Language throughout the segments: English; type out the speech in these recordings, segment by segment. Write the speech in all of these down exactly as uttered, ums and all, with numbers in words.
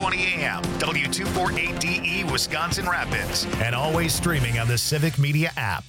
twenty a.m. W two forty-eight D E Wisconsin Rapids. And always streaming on the Civic Media app.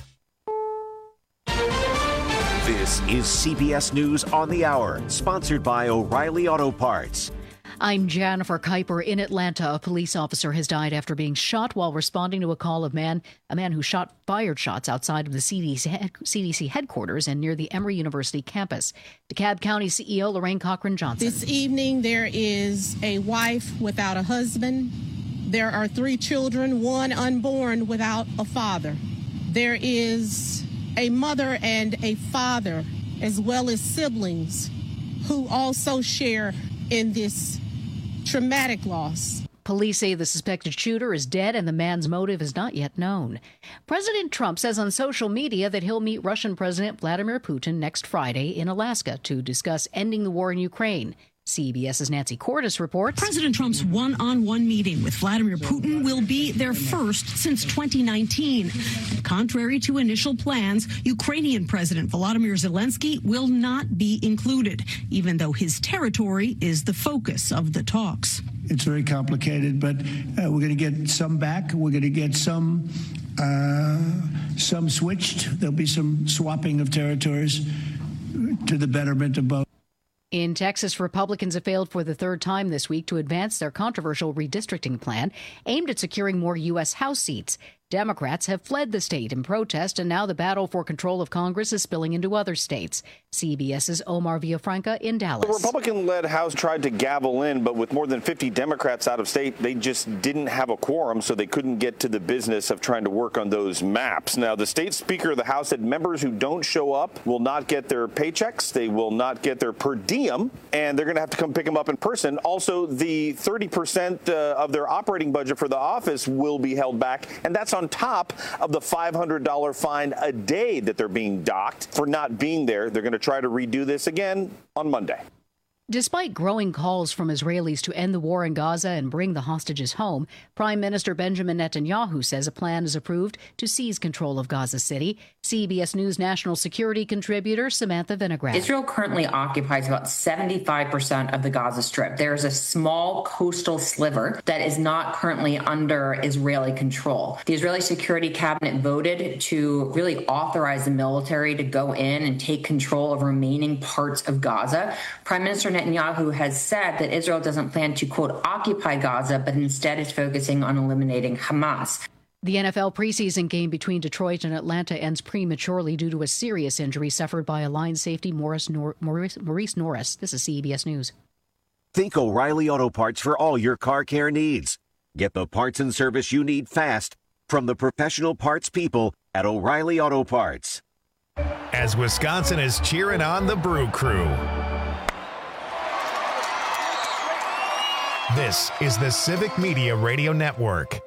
This is C B S News on the Hour, sponsored by O'Reilly Auto Parts. I'm Jennifer Kuiper. In Atlanta, a police officer has died after being shot while responding to a call of man, a man who shot fired shots outside of the C D C, head, C D C headquarters and near the Emory University campus. DeKalb County C E O Lorraine Cochran-Johnson. This evening, there is a wife without a husband. There are three children, one unborn without a father. There is a mother and a father, as well as siblings, who also share in this traumatic loss. Police say the suspected shooter is dead and the man's motive is not yet known. President Trump says on social media that he'll meet Russian President Vladimir Putin next Friday in Alaska to discuss ending the war in Ukraine. CBS's Nancy Cordes reports. President Trump's one-on-one meeting with Vladimir Putin will be their first since twenty nineteen. And contrary to initial plans, Ukrainian President Volodymyr Zelensky will not be included, even though his territory is the focus of the talks. It's very complicated, but uh, we're going to get some back. We're going to get some, uh, some switched. There'll be some swapping of territories to the betterment of both. In Texas, Republicans have failed for the third time this week to advance their controversial redistricting plan aimed at securing more U S House seats. Democrats have fled the state in protest, and now the battle for control of Congress is spilling into other states. CBS's Omar Villafranca in Dallas. The Republican-led House tried to gavel in, but with more than fifty Democrats out of state, they just didn't have a quorum, so they couldn't get to the business of trying to work on those maps. Now, the state speaker of the House said members who don't show up will not get their paychecks, they will not get their per diem, and they're going to have to come pick them up in person. Also, the thirty percent uh, of their operating budget for the office will be held back, and that's on top of the five hundred dollars fine a day that they're being docked for not being there. They're going to try to redo this again on Monday. Despite growing calls from Israelis to end the war in Gaza and bring the hostages home, Prime Minister Benjamin Netanyahu says a plan is approved to seize control of Gaza City. C B S News national security contributor Samantha Vinograd. Israel currently occupies about seventy-five percent of the Gaza Strip. There is a small coastal sliver that is not currently under Israeli control. The Israeli Security Cabinet voted to really authorize the military to go in and take control of remaining parts of Gaza. Prime Minister Netanyahu has said that Israel doesn't plan to, quote, occupy Gaza, but instead is focusing on eliminating Hamas. The N F L preseason game between Detroit and Atlanta ends prematurely due to a serious injury suffered by a line safety, Morris Nor- Maurice, Maurice Norris. This is C B S News. Think O'Reilly Auto Parts for all your car care needs. Get the parts and service you need fast from the professional parts people at O'Reilly Auto Parts. As Wisconsin is cheering on the Brew Crew. This is the Civic Media Radio Network.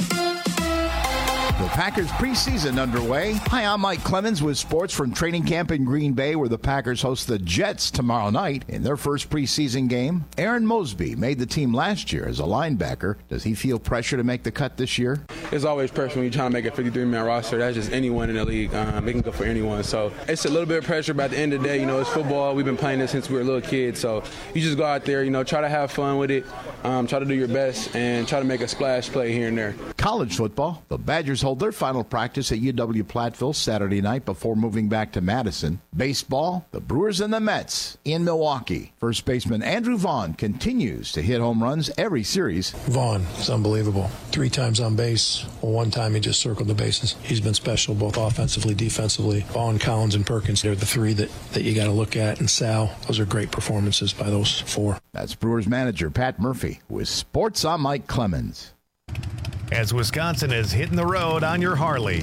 The Packers preseason underway. Hi, I'm Mike Clemens with sports from training camp in Green Bay, where the Packers host the Jets tomorrow night in their first preseason game. Aaron Mosby made the team last year as a linebacker. Does he feel pressure to make the cut this year? There's always pressure when you're trying to make a fifty-three man roster. That's just anyone in the league. Um, they can go for anyone. So it's a little bit of pressure, but at the end of the day, you know, it's football. We've been playing this since we were little kids. So you just go out there, you know, try to have fun with it, um, try to do your best, and try to make a splash play here and there. College football. The Badgers hold their final practice at U W Platteville Saturday night before moving back to Madison. Baseball, the Brewers and the Mets in Milwaukee. First baseman Andrew Vaughn continues to hit home runs every series. Vaughn is unbelievable. Three times on base. One time he just circled the bases. He's been special both offensively, defensively. Vaughn, Collins, and Perkins, they're the three that, that you got to look at. And Sal, those are great performances by those four. That's Brewers manager Pat Murphy with Sports. I'm Mike Clemens. As Wisconsin is hitting the road on your Harley.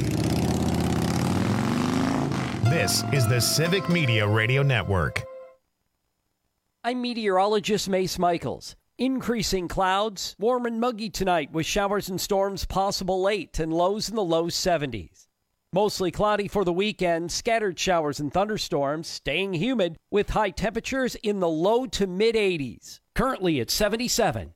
This is the Civic Media Radio Network. I'm meteorologist Mace Michaels. Increasing clouds, warm and muggy tonight with showers and storms possible late and lows in the low seventies. Mostly cloudy for the weekend, scattered showers and thunderstorms, staying humid with high temperatures in the low to mid eighties. Currently at seventy-seven.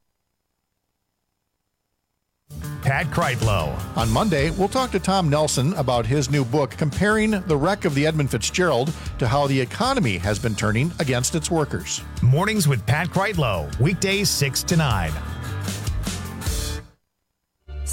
Pat Kreitlow. On Monday, we'll talk to Tom Nelson about his new book, comparing the wreck of the Edmund Fitzgerald to how the economy has been turning against its workers. Mornings with Pat Kreitlow, weekdays six to nine.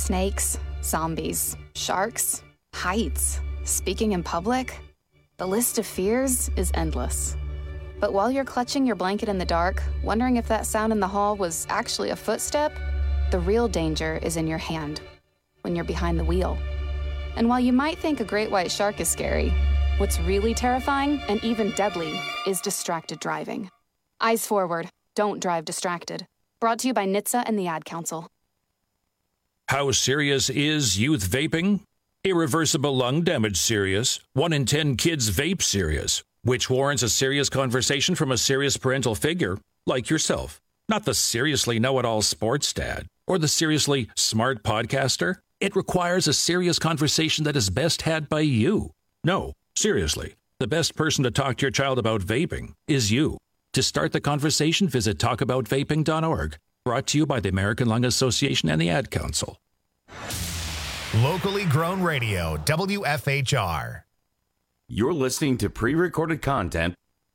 Snakes, zombies, sharks, heights, speaking in public. The list of fears is endless. But while you're clutching your blanket in the dark, wondering if that sound in the hall was actually a footstep, the real danger is in your hand, when you're behind the wheel. And while you might think a great white shark is scary, what's really terrifying and even deadly is distracted driving. Eyes forward, don't drive distracted. Brought to you by N H T S A and the Ad Council. How serious is youth vaping? Irreversible lung damage serious. One in ten kids vape serious, which warrants a serious conversation from a serious parental figure like yourself. Not the seriously know-it-all sports dad or the seriously smart podcaster. It requires a serious conversation that is best had by you. No, seriously, the best person to talk to your child about vaping is you. To start the conversation, visit talk about vaping dot org. Brought to you by the American Lung Association and the Ad Council. Locally grown radio, W F H R. You're listening to pre-recorded content.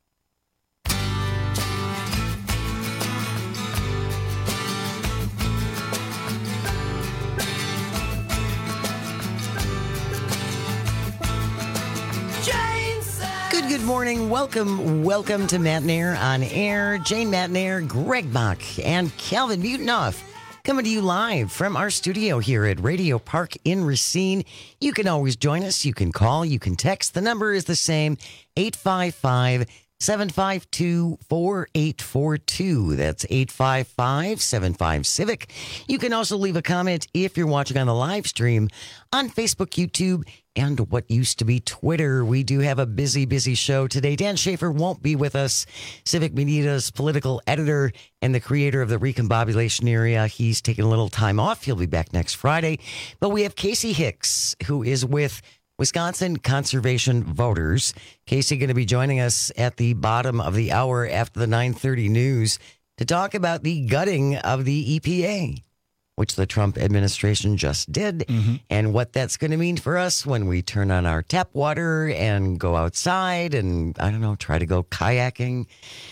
Good, good morning. Welcome, welcome to Matt and Air on Air. Jane Matt and Air, Greg Bach, and Calvin Mutenoff coming to you live from our studio here at Radio Park in Racine. You can always join us. You can call. You can text. The number is the same, eight five five, seven five two, four eight four two. That's eight five five, seven five, Civic. You can also leave a comment if you're watching on the live stream on Facebook, YouTube, and what used to be Twitter. We do have a busy, busy show today. Dan Schaefer won't be with us. Civic Media's political editor and the creator of the Recombobulation Area. He's taking a little time off. He'll be back next Friday. But we have Casey Hicks, who is with Wisconsin Conservation Voters. Casey going to be joining us at the bottom of the hour after the nine thirty news to talk about the gutting of the E P A, which the Trump administration just did, mm-hmm. and what that's going to mean for us when we turn on our tap water and go outside and, I don't know, try to go kayaking.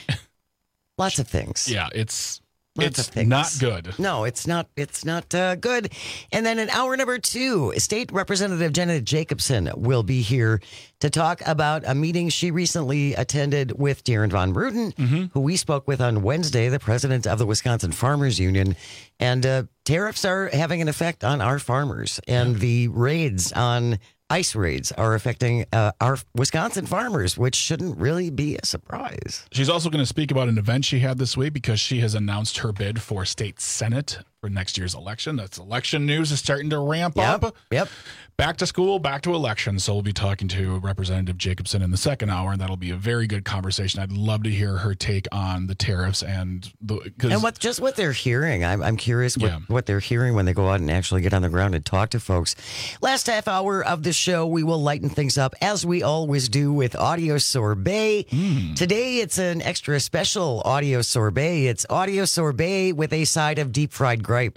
Lots of things. Yeah, it's Lots it's not good. No, it's not. It's not uh, good. And then in hour number two, State Representative Janet Jacobson will be here to talk about a meeting she recently attended with Darren Von Ruden, mm-hmm. who we spoke with on Wednesday, the president of the Wisconsin Farmers Union. And uh, tariffs are having an effect on our farmers, and yeah. the raids on ICE raids are affecting uh, our Wisconsin farmers, which shouldn't really be a surprise. She's also going to speak about an event she had this week because she has announced her bid for state senate for next year's election. That's election news is starting to ramp yep, up. Yep. Back to school, back to election. So we'll be talking to Representative Jacobson in the second hour, and that'll be a very good conversation. I'd love to hear her take on the tariffs and the cause, and what just what they're hearing. I'm I'm curious what, yeah. what they're hearing when they go out and actually get on the ground and talk to folks. Last half hour of the show, we will lighten things up as we always do with audio sorbet. Mm. Today it's an extra special audio sorbet. It's audio sorbet with a side of deep fried gripe.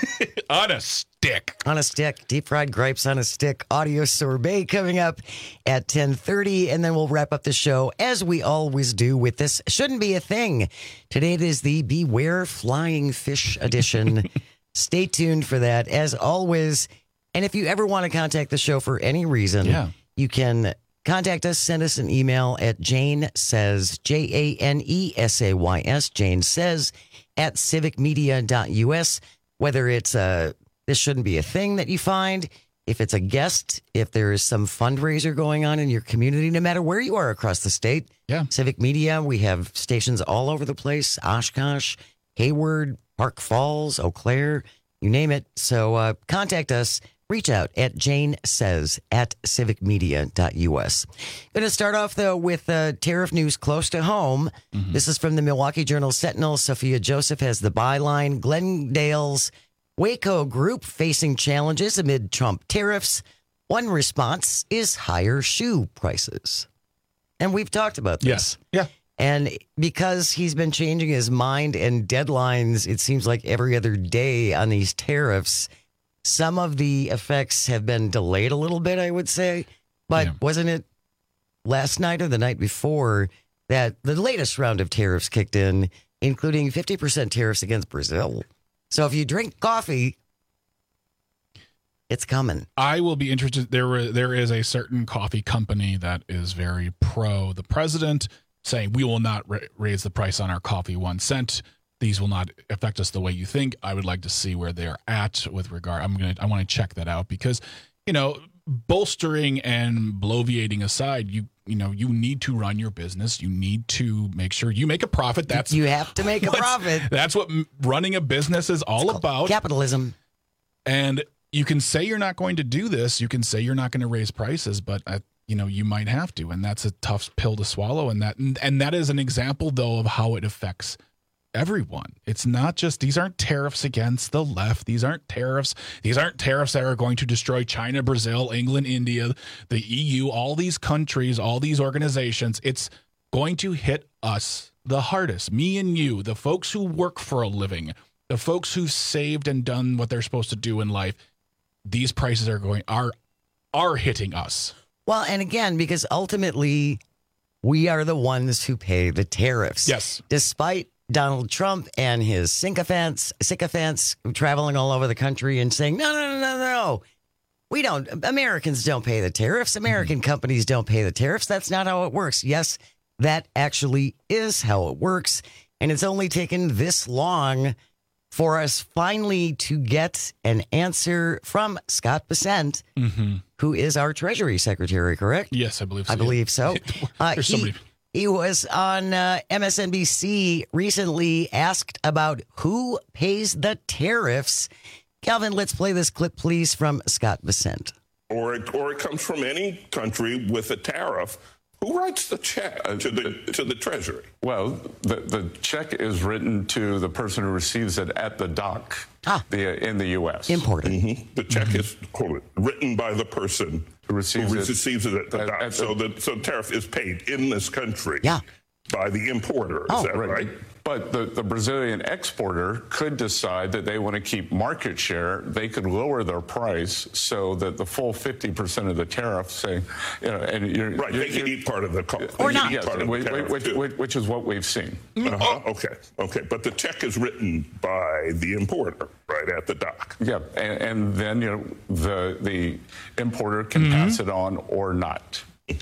On a stick. On a stick. Deep fried gripes on a stick. Audio sorbet coming up at ten thirty. And then we'll wrap up the show as we always do with this Shouldn't Be a Thing. Today it is the Beware Flying Fish edition. Stay tuned for that as always. And if you ever want to contact the show for any reason, yeah. you can contact us. Send us an email at Jane Says, J A N E S A Y S, Jane Says, at civic media dot U S. Whether it's a, this shouldn't be a thing that you find, if it's a guest, if there is some fundraiser going on in your community, no matter where you are across the state. Yeah. Civic Media, we have stations all over the place, Oshkosh, Hayward, Park Falls, Eau Claire, you name it. So uh, contact us. Reach out at Jane Says at civic media dot U S. Going to start off, though, with uh, tariff news close to home. Mm-hmm. This is from the Milwaukee Journal Sentinel. Sophia Joseph has the byline. Glendale's Waco Group facing challenges amid Trump tariffs. One response is higher shoe prices. And we've talked about this. Yes. Yeah. And because he's been changing his mind and deadlines, it seems like every other day on these tariffs, some of the effects have been delayed a little bit, I would say. But yeah. wasn't it last night or the night before that the latest round of tariffs kicked in, including fifty percent tariffs against Brazil? So if you drink coffee, It's coming. I will be interested. There, were, there is a certain coffee company that is very pro the president, saying we will not ra- raise the price on our coffee one cent. These will not affect us the way you think. I would like to see where they are at with regard. I'm gonna. I want to check that out because, you know, bolstering and bloviating aside, you you know you need to run your business. You need to make sure you make a profit. That's you have to make a profit. That's what running a business is all about. Capitalism. And you can say you're not going to do this. You can say you're not going to raise prices, but uh, you know you might have to, and that's a tough pill to swallow. And that and, and that is an example, though, of how it affects everyone. It's not just, these aren't tariffs against the left. These aren't tariffs. These aren't tariffs that are going to destroy China, Brazil, England, India, the E U, all these countries, all these organizations. It's going to hit us the hardest. Me and you, the folks who work for a living, the folks who've saved and done what they're supposed to do in life. These prices are going, are, are hitting us. Well, and again, because ultimately we are the ones who pay the tariffs. Yes. Despite Donald Trump and his sycophants, sycophants traveling all over the country and saying, no, no, no, no, no. We don't, Americans don't pay the tariffs. American mm-hmm. companies don't pay the tariffs. That's not how it works. Yes, that actually is how it works. And it's only taken this long for us finally to get an answer from Scott Bessent, mm-hmm. who is our Treasury Secretary, correct? Yes, I believe so. I believe so. Uh, There's he, somebody... he was on uh, M S N B C recently, asked about who pays the tariffs. Calvin, let's play this clip, please, from Scott Bessent. Or it, or it comes from any country with a tariff. Who writes the check to the to the Treasury? Well, the, the check is written to the person who receives it at the dock ah. the, in the U S Imported. Mm-hmm. The check mm-hmm. is hold it, written by the person who receives, who it, receives it at the at, dock. at so the, the so tariff is paid in this country. Yeah. By the importer. Is oh, that right? right? But the, the Brazilian exporter could decide that they want to keep market share. They could lower their price so that the full fifty percent of the tariff, say, you know, and you're right. You're, they can eat part of the cost, or not, yes, which, which, which, which is what we've seen. Uh-huh. Okay, okay, but the check is written by the importer, right at the dock. Yeah, and, and then you know the the importer can mm-hmm. pass it on or not.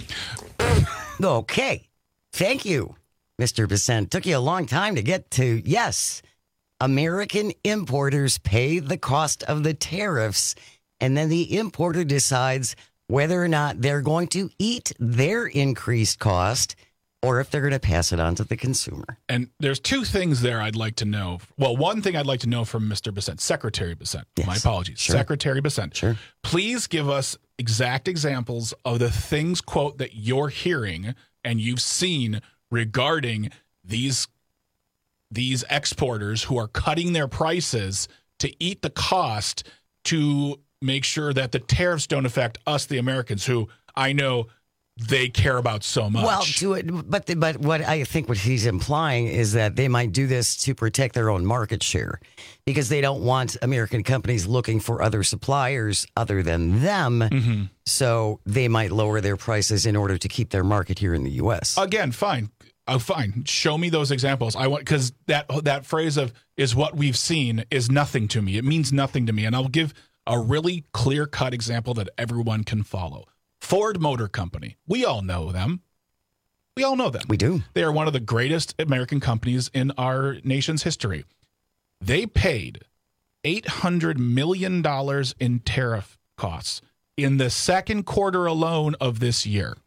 Okay, thank you, Mister Bessent. Took you a long time to get to, yes, American importers pay the cost of the tariffs, and then the importer decides whether or not they're going to eat their increased cost or if they're going to pass it on to the consumer. And there's two things there I'd like to know. Well, one thing I'd like to know from Mister Bessent, Secretary Bessent. Yes. My apologies. Sure. Secretary Bessent. Sure. Please give us exact examples of the things, quote, that you're hearing and you've seen regarding these these exporters who are cutting their prices to eat the cost to make sure that the tariffs don't affect us, the Americans, who I know they care about so much. Well, to it, but the, but what I think what he's implying is that they might do this to protect their own market share because they don't want American companies looking for other suppliers other than them. Mm-hmm. So they might lower their prices in order to keep their market here in the U S. Again, fine. Oh, fine. Show me those examples. I want because that that phrase of is what we've seen is nothing to me. It means nothing to me. And I'll give a really clear-cut example that everyone can follow. Ford Motor Company. We all know them. We all know them. We do. They are one of the greatest American companies in our nation's history. They paid eight hundred million dollars in tariff costs in the second quarter alone of this year.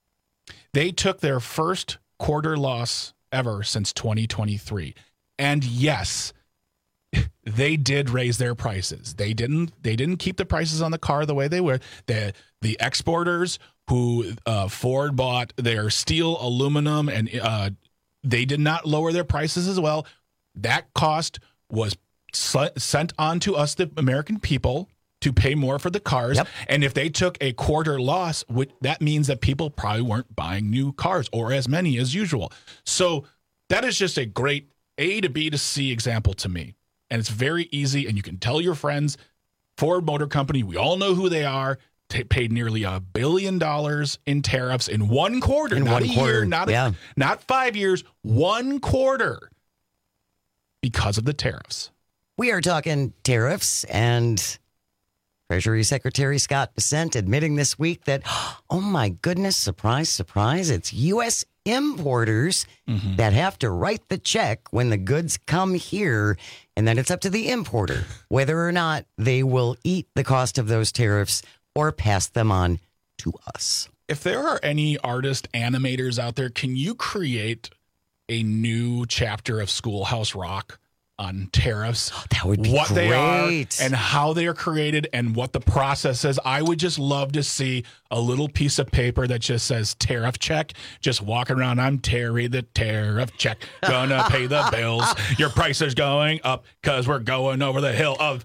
They took their first quarter loss ever since twenty twenty-three. And yes, they did raise their prices. They didn't they didn't keep the prices on the car the way they were. The the exporters who uh, Ford bought their steel, aluminum, and uh, they did not lower their prices as well. That cost was sent on to us, the American people, to pay more for the cars. Yep. And if they took a quarter loss, which, that means that people probably weren't buying new cars or as many as usual. So that is just a great A to B to C example to me. And it's very easy, and you can tell your friends, Ford Motor Company, we all know who they are, t- paid nearly a billion dollars in tariffs in one quarter. In not one a quarter, year, not, yeah. a, not five years, one quarter because of the tariffs. We are talking tariffs, and Treasury Secretary Scott Bessent admitting this week that, oh my goodness, surprise, surprise, it's U S importers mm-hmm. that have to write the check when the goods come here, and then it's up to the importer whether or not they will eat the cost of those tariffs or pass them on to us. If there are any artist animators out there, can you create a new chapter of Schoolhouse Rock on tariffs? That would be what great. They are and how they are created and what the process is. I would just love to see a little piece of paper that just says tariff check, just walking around. I'm Terry the tariff check, gonna pay the bills. Your price is going up because we're going over the hill of...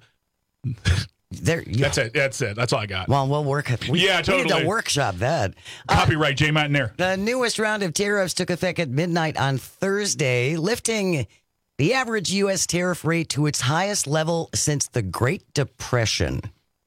There, you, that's it. That's it. That's all I got. Well, we'll work it. We, yeah, totally. We need to workshop that. Copyright, uh, Jay Martinaire. The newest round of tariffs took effect at midnight on Thursday, lifting the average U S tariff rate to its highest level since the Great Depression.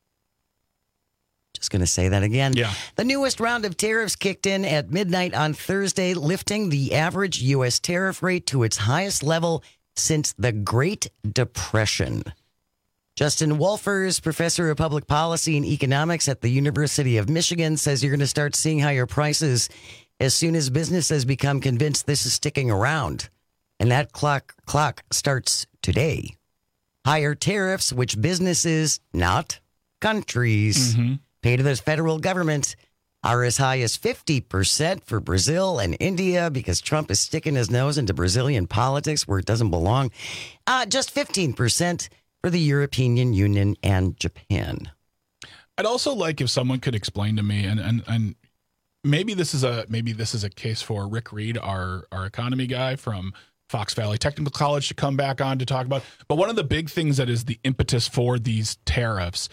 Just going to say that again. Yeah. The newest round of tariffs kicked in at midnight on Thursday, lifting the average U S tariff rate to its highest level since the Great Depression. Justin Wolfers, professor of public policy and economics at the University of Michigan, says you're going to start seeing higher prices as soon as businesses become convinced this is sticking around. And that clock clock starts today. Higher tariffs, which businesses, not countries, mm-hmm. pay to the federal government, are as high as fifty percent for Brazil and India because Trump is sticking his nose into Brazilian politics where it doesn't belong. Uh, just fifteen percent for the European Union and Japan. I'd also like if someone could explain to me, and and, and maybe this is a maybe this is a case for Rick Reed, our our economy guy from Fox Valley Technical College, to come back on to talk about. But one of the big things that is the impetus for these tariffs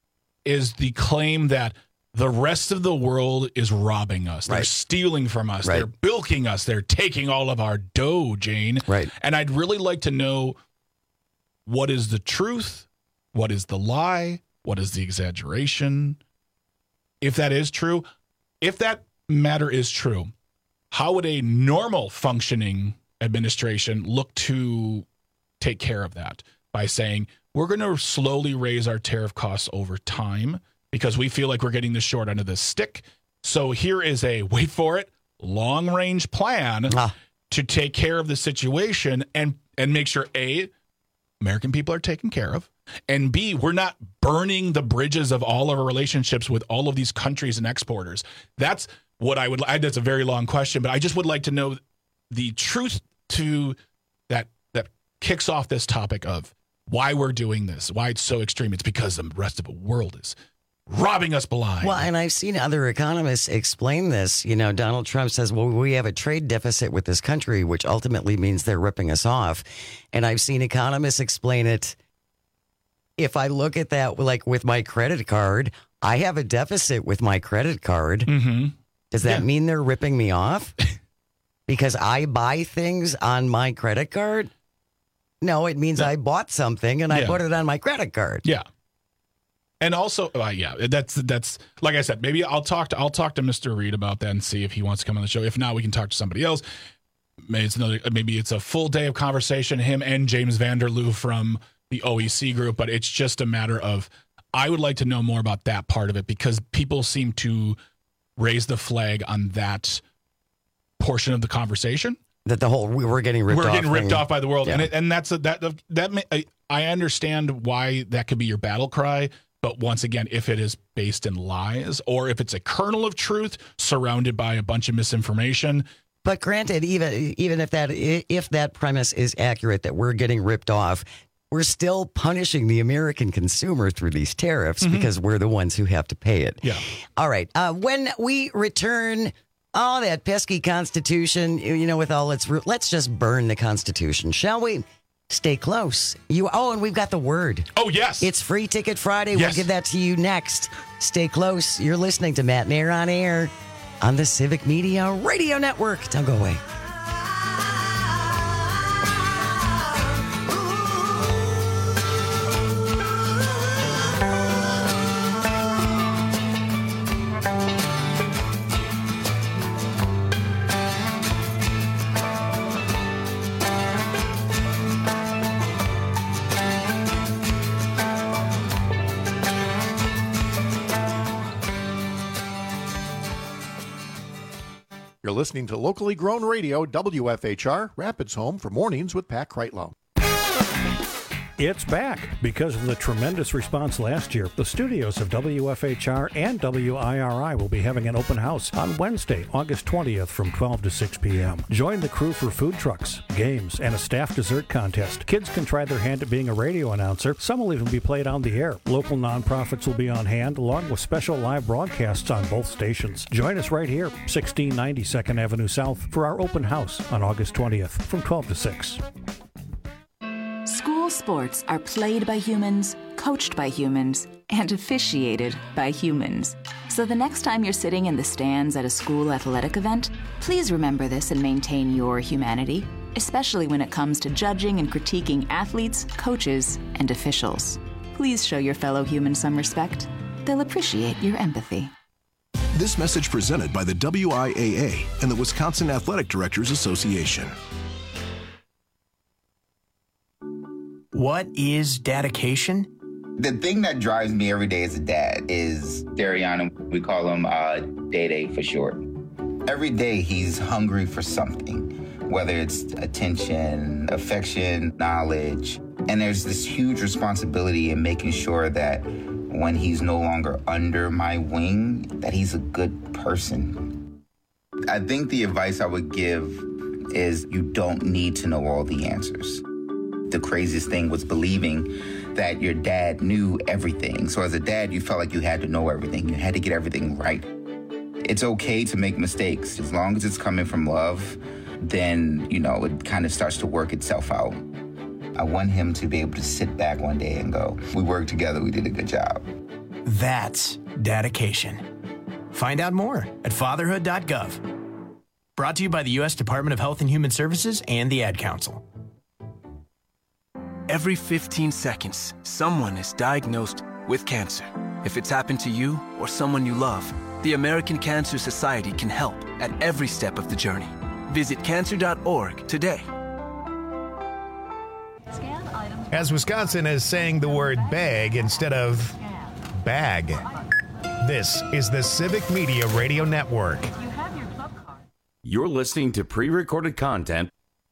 is the claim that the rest of the world is robbing us. They're right. stealing from us. Right. They're bilking us. They're taking all of our dough, Jane. Right. And I'd really like to know, what is the truth? What is the lie? What is the exaggeration? If that is true, if that matter is true, how would a normal functioning administration look to take care of that? By saying, we're going to slowly raise our tariff costs over time because we feel like we're getting the short end of the stick. So here is a, wait for it, long-range plan ah. to take care of the situation and, and make sure, A, American people are taken care of, and B, we're not burning the bridges of all of our relationships with all of these countries and exporters. That's what I would I, that's a very long question, but I just would like to know the truth to that that kicks off this topic of why we're doing this, why it's so extreme. It's because the rest of the world is robbing us blind. Well, and I've seen other economists explain this. You know, Donald Trump says, well, we have a trade deficit with this country, which ultimately means they're ripping us off. And I've seen economists explain it. If I look at that, like with my credit card, I have a deficit with my credit card. Mm-hmm. Does that yeah. mean they're ripping me off? Because I buy things on my credit card? No, it means no. I bought something and I yeah. put it on my credit card. Yeah. And also, uh, yeah, that's that's like I said. Maybe I'll talk to I'll talk to Mister Reed about that and see if he wants to come on the show. If not, we can talk to somebody else. Maybe it's another. Maybe it's a full day of conversation. Him and James Vanderloo from the O E C group. But it's just a matter of I would like to know more about that part of it because people seem to raise the flag on that portion of the conversation. That the whole we're getting ripped we're off. We're getting ripped thing. off by the world, yeah. and it, and that's a, that that I, I understand why that could be your battle cry. But once again, if it is based in lies or if it's a kernel of truth surrounded by a bunch of misinformation. But granted, even even if that if that premise is accurate that we're getting ripped off, we're still punishing the American consumer through these tariffs mm-hmm. because we're the ones who have to pay it. Yeah. All right. Uh, when we return, oh, that pesky Constitution, you know, with all its let's just burn the Constitution, shall we? Stay close. You oh, and we've got the word. Oh, yes. It's Free Ticket Friday. Yes. We'll give that to you next. Stay close. You're listening to Matt Nair on Air on the Civic Media Radio Network. Don't go away. You're listening to locally grown radio, W F H R, Rapids Home for Mornings with Pat Kreitlow. It's back. Because of the tremendous response last year, the studios of W F H R and W I R I will be having an open house on Wednesday, August twentieth from twelve to six p.m. Join the crew for food trucks, games, and a staff dessert contest. Kids can try their hand at being a radio announcer. Some will even be played on the air. Local nonprofits will be on hand, along with special live broadcasts on both stations. Join us right here, sixteen ninety second Avenue South, for our open house on August twentieth from twelve to six. School sports are played by humans, coached by humans, and officiated by humans. So the next time you're sitting in the stands at a school athletic event, please remember this and maintain your humanity, especially when it comes to judging and critiquing athletes, coaches, and officials. Please show your fellow humans some respect. They'll appreciate your empathy. This message presented by the W I A A and the Wisconsin Athletic Directors Association. What is dedication? The thing that drives me every day as a dad is Darian. We call him uh, Day Day for short. Every day he's hungry for something, whether it's attention, affection, knowledge. And there's this huge responsibility in making sure that when he's no longer under my wing, that he's a good person. I think the advice I would give is you don't need to know all the answers. The craziest thing was believing that your dad knew everything. So as a dad, you felt like you had to know everything. You had to get everything right. It's okay to make mistakes. As long as it's coming from love, then, you know, it kind of starts to work itself out. I want him to be able to sit back one day and go, we worked together, we did a good job. That's dedication. Find out more at fatherhood dot gov. Brought to you by the U S Department of Health and Human Services and the Ad Council. Every fifteen seconds, someone is diagnosed with cancer. If it's happened to you or someone you love, the American Cancer Society can help at every step of the journey. Visit cancer dot org today. As Wisconsin is saying the word bag instead of bag. This is the Civic Media Radio Network. You're listening to pre-recorded content.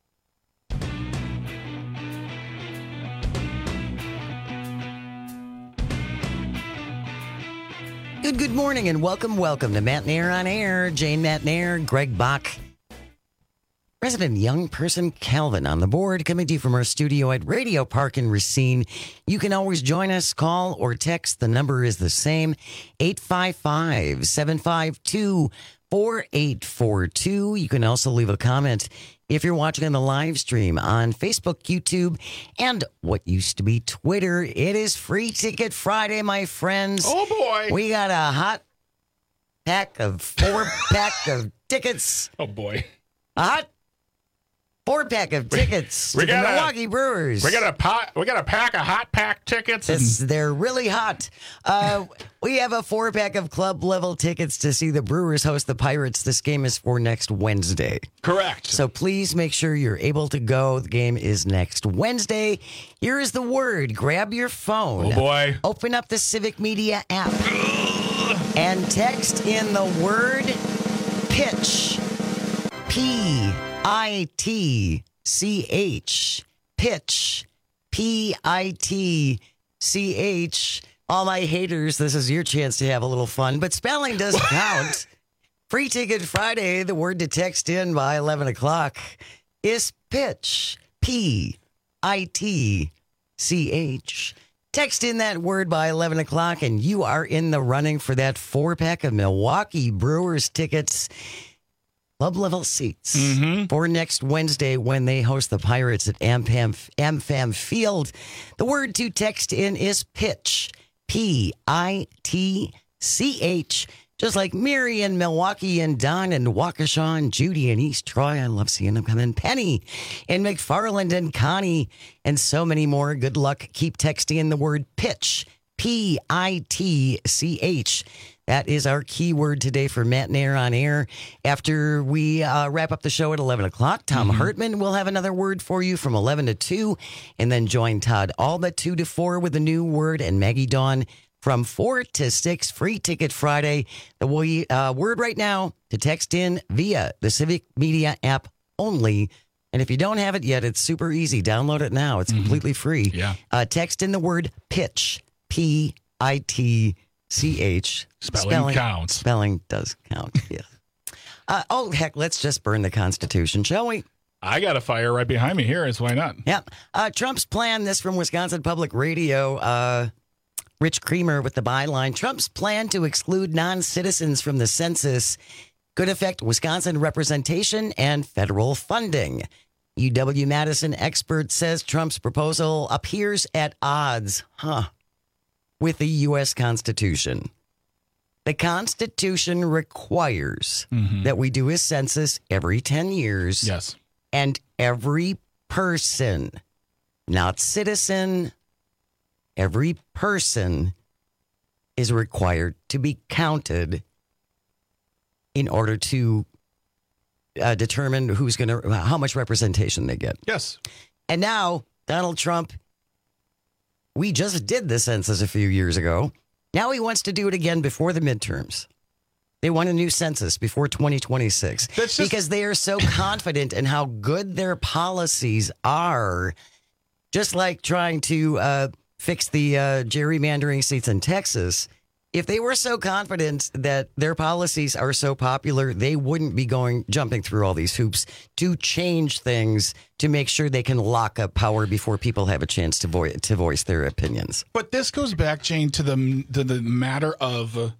Good, good morning and welcome, welcome to Matt Nair on Air. Jane Matt Nair, Greg Bach, resident young person Calvin on the board, coming to you from our studio at Radio Park in Racine. You can always join us, call or text. The number is the same, eight five five, seven five two, four eight four two. You can also leave a comment if you're watching on the live stream on Facebook, YouTube, and what used to be Twitter. It is Free Ticket Friday, my friends. Oh, boy. We got a hot pack of four pack of tickets. Oh, boy. A hot four pack of tickets we to got the a, Milwaukee Brewers. We got a pot, we got a pack of hot pack tickets. And... It's, they're really hot. Uh, we have a four pack of club level tickets to see the Brewers host the Pirates. This game is for next Wednesday. Correct. So please make sure you're able to go. The game is next Wednesday. Here is the word. Grab your phone. Oh boy. Open up the Civic Media app and text in the word pitch. P I T C H. Pitch. P I T C H. All my haters, this is your chance to have a little fun, but spelling does count. Free Ticket Friday, the word to text in by eleven o'clock is pitch. P I T C H. Text in that word by eleven o'clock, and you are in the running for that four pack of Milwaukee Brewers tickets. Club level seats mm-hmm. for next Wednesday when they host the Pirates at AmFam, AmFam Field. The word to text in is pitch. P I T C H. Just like Mary in Milwaukee and Don and Waukesha and Judy and East Troy. I love seeing them come in. Penny in McFarland and Connie and so many more. Good luck. Keep texting in the word pitch. P I T C H. That is our keyword today for Matt Nair on Air. After we uh, wrap up the show at eleven o'clock, Tom mm-hmm. Hartman will have another word for you from eleven to two, and then join Todd Alba two to four with a new word, and Maggie Dawn from four to six, Free Ticket Friday. The we, uh, word right now to text in via the Civic Media app only. And if you don't have it yet, it's super easy. Download it now. It's mm-hmm. completely free. Yeah. Uh, text in the word pitch, P I T C H. Spelling, spelling counts. Spelling does count, yes. Uh, oh, heck, let's just burn the Constitution, shall we? I got a fire right behind me here, so why not? Yep. Uh, Trump's plan, this from Wisconsin Public Radio, uh, Rich Creamer with the byline, Trump's plan to exclude non-citizens from the census could affect Wisconsin representation and federal funding. U W-Madison expert says Trump's proposal appears at odds, huh, with the U S Constitution. The Constitution requires mm-hmm. that we do a census every ten years. Yes. And every person, not citizen, every person is required to be counted in order to uh, determine who's going to, how much representation they get. Yes. And now, Donald Trump, we just did the census a few years ago. Now he wants to do it again before the midterms. They want a new census before twenty twenty-six just... because they are so confident in how good their policies are. Just like trying to uh, fix the uh, gerrymandering seats in Texas. If they were so confident that their policies are so popular, they wouldn't be going jumping through all these hoops to change things to make sure they can lock up power before people have a chance to, vo- to voice their opinions. But this goes back, Jane, to the to the matter of uh,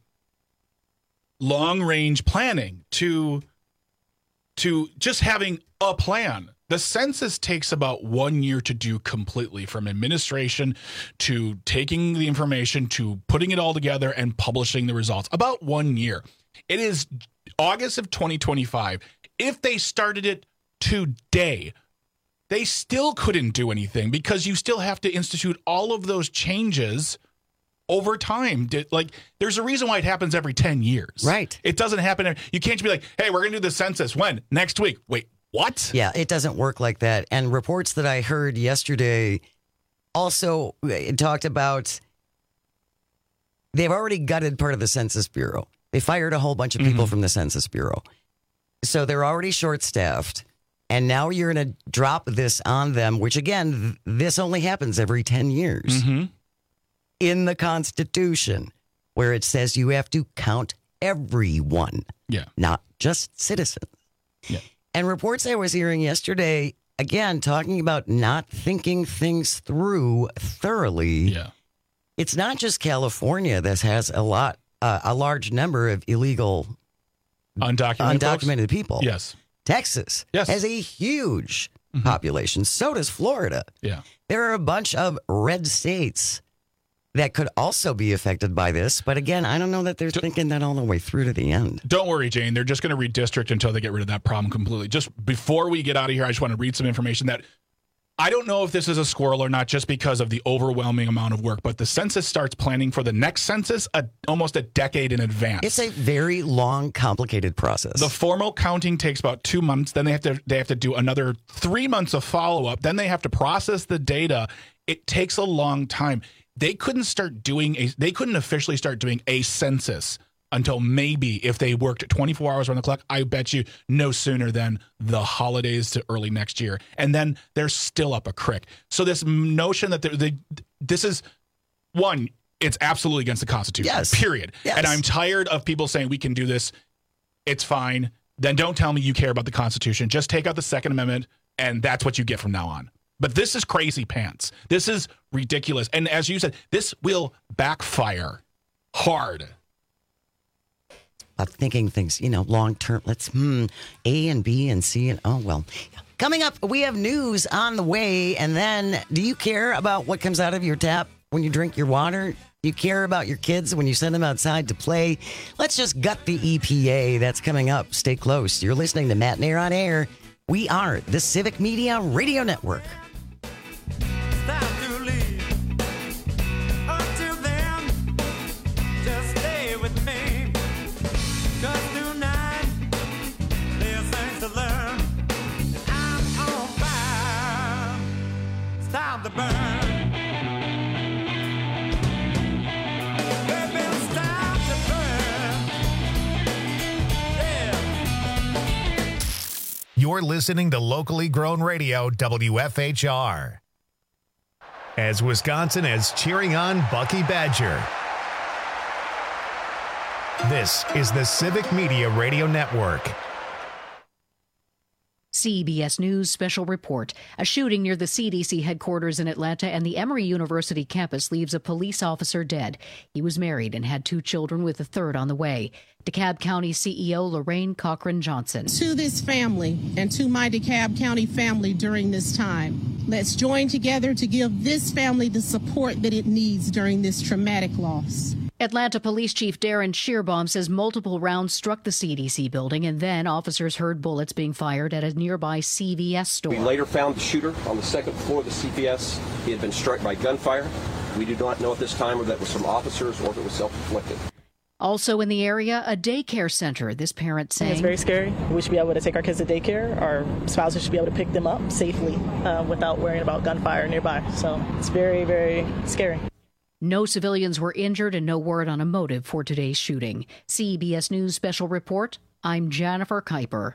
long-range planning, to to just having a plan. The census takes about one year to do completely, from administration to taking the information to putting it all together and publishing the results. About one year. It is August of twenty twenty-five. If they started it today, they still couldn't do anything because you still have to institute all of those changes over time. Like, there's a reason why it happens every ten years. Right. It doesn't happen. You can't just be like, hey, we're going to do the census. When? Next week. Wait. What? Yeah, it doesn't work like that. And reports that I heard yesterday also talked about they've already gutted part of the Census Bureau. They fired a whole bunch of people mm-hmm. from the Census Bureau. So they're already short-staffed. And now you're going to drop this on them, which, again, this only happens every ten years. Mm-hmm. In the Constitution, where it says you have to count everyone, yeah, not just citizens. Yeah. And reports I was hearing yesterday, again, talking about not thinking things through thoroughly. Yeah. It's not just California that has a lot, uh, a large number of illegal, undocumented, undocumented folks? people. Yes. Texas yes. has a huge mm-hmm. population. So does Florida. Yeah. There are a bunch of red states that could also be affected by this. But again, I don't know that they're thinking that all the way through to the end. Don't worry, Jane. They're just going to redistrict until they get rid of that problem completely. Just before we get out of here, I just want to read some information that I don't know if this is a squirrel or not, just because of the overwhelming amount of work. But the census starts planning for the next census a, almost a decade in advance. It's a very long, complicated process. The formal counting takes about two months. Then they have to they have to do another three months of follow-up. Then they have to process the data. It takes a long time. They couldn't start doing a, they couldn't officially start doing a census until maybe if they worked twenty-four hours around the clock, I bet you no sooner than the holidays to early next year. And then they're still up a crick. So this notion that they, this is, one, it's absolutely against the Constitution. Yes. Period. Yes. And I'm tired of people saying we can do this. It's fine. Then don't tell me you care about the Constitution. Just take out the Second Amendment, and that's what you get from now on. But this is crazy pants. This is ridiculous. And as you said, this will backfire hard. Of thinking things, you know, long term. Let's, hmm, A and B and C and, oh, well. Coming up, we have news on the way. And then, do you care about what comes out of your tap when you drink your water? Do you care about your kids when you send them outside to play? Let's just gut the E P A. That's coming up. Stay close. You're listening to Matt Nair on Air. We are the Civic Media Radio Network. The burn. you're listening to locally grown radio W F H R. As Wisconsin is cheering on Bucky Badger. This is the Civic Media Radio Network. C B S News special report. A shooting near the C D C headquarters in Atlanta and the Emory University campus leaves a police officer dead. He was married and had two children with a third on the way. DeKalb County C E O Lorraine Cochran Johnson. To this family and to my DeKalb County family during this time, let's join together to give this family the support that it needs during this traumatic loss. Atlanta Police Chief Darren Shearbaum says multiple rounds struck the C D C building, and then officers heard bullets being fired at a nearby C V S store. We later found the shooter on the second floor of the C V S. He had been struck by gunfire. We do not know at this time whether that was from officers or if it was self-inflicted. Also in the area, a daycare center. This parent saying, it's very scary. We should be able to take our kids to daycare. Our spouses should be able to pick them up safely uh, without worrying about gunfire nearby. So it's very, very scary. No civilians were injured and no word on a motive for today's shooting. C B S News special report. I'm Jennifer Kuiper.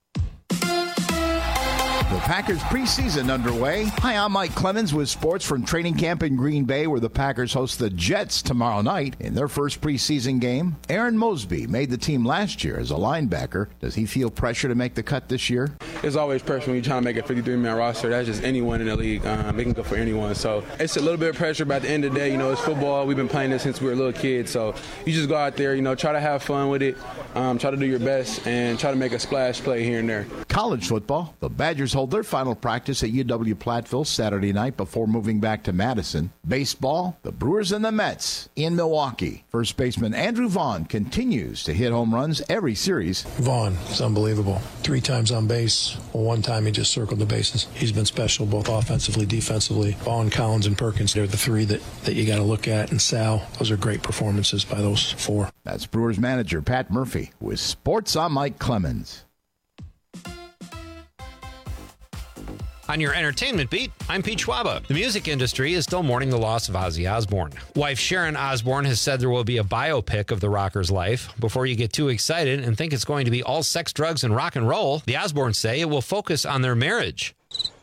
The Packers preseason underway. Hi, I'm Mike Clemens with sports from training camp in Green Bay, where the Packers host the Jets tomorrow night in their first preseason game. Aaron Mosby made the team last year as a linebacker. Does he feel pressure to make the cut this year? There's always pressure when you're trying to make a fifty-three man roster. That's just anyone in the league. Um, it can go for anyone. So it's a little bit of pressure, but at the end of the day, you know, it's football. We've been playing this since we were little kids. So you just go out there, you know, try to have fun with it, um, try to do your best, and try to make a splash play here and there. College football. The Badgers hold their final practice at U W Platteville Saturday night before moving back to Madison. Baseball. The Brewers and the Mets in Milwaukee. First baseman Andrew Vaughn continues to hit home runs every series. Vaughn is unbelievable. Three times on base. Well, one time he just circled the bases. He's been special both offensively, defensively. Vaughn, Collins, and Perkins, they're the three that, that you got to look at. And Sal, those are great performances by those four. That's Brewers manager Pat Murphy with Sports. I'm Mike Clemens. On your entertainment beat, I'm Pete Schwaba. The music industry is still mourning the loss of Ozzy Osbourne. Wife Sharon Osbourne has said there will be a biopic of the rocker's life. Before you get too excited and think it's going to be all sex, drugs, and rock and roll, the Osbournes say it will focus on their marriage.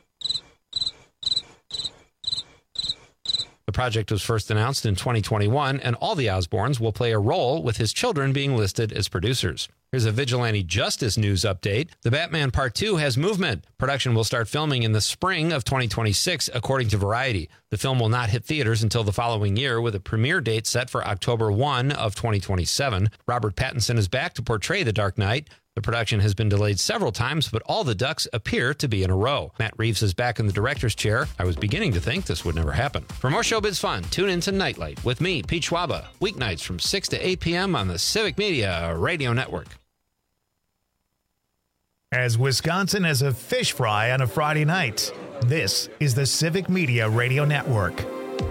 The project was first announced in twenty twenty-one, and all the Osbournes will play a role, with his children being listed as producers. Here's a vigilante justice news update. The Batman Part two has movement. Production will start filming in the spring of twenty twenty-six, according to Variety. The film will not hit theaters until the following year, with a premiere date set for October first of twenty twenty-seven. Robert Pattinson is back to portray the Dark Knight. The production has been delayed several times, but all the ducks appear to be in a row. Matt Reeves is back in the director's chair. I was beginning to think this would never happen. For more showbiz fun, tune in to Nightlight with me, Pete Schwaba, weeknights from six to eight p.m. on the Civic Media Radio Network. As Wisconsin has a fish fry on a Friday night, this is the Civic Media Radio Network.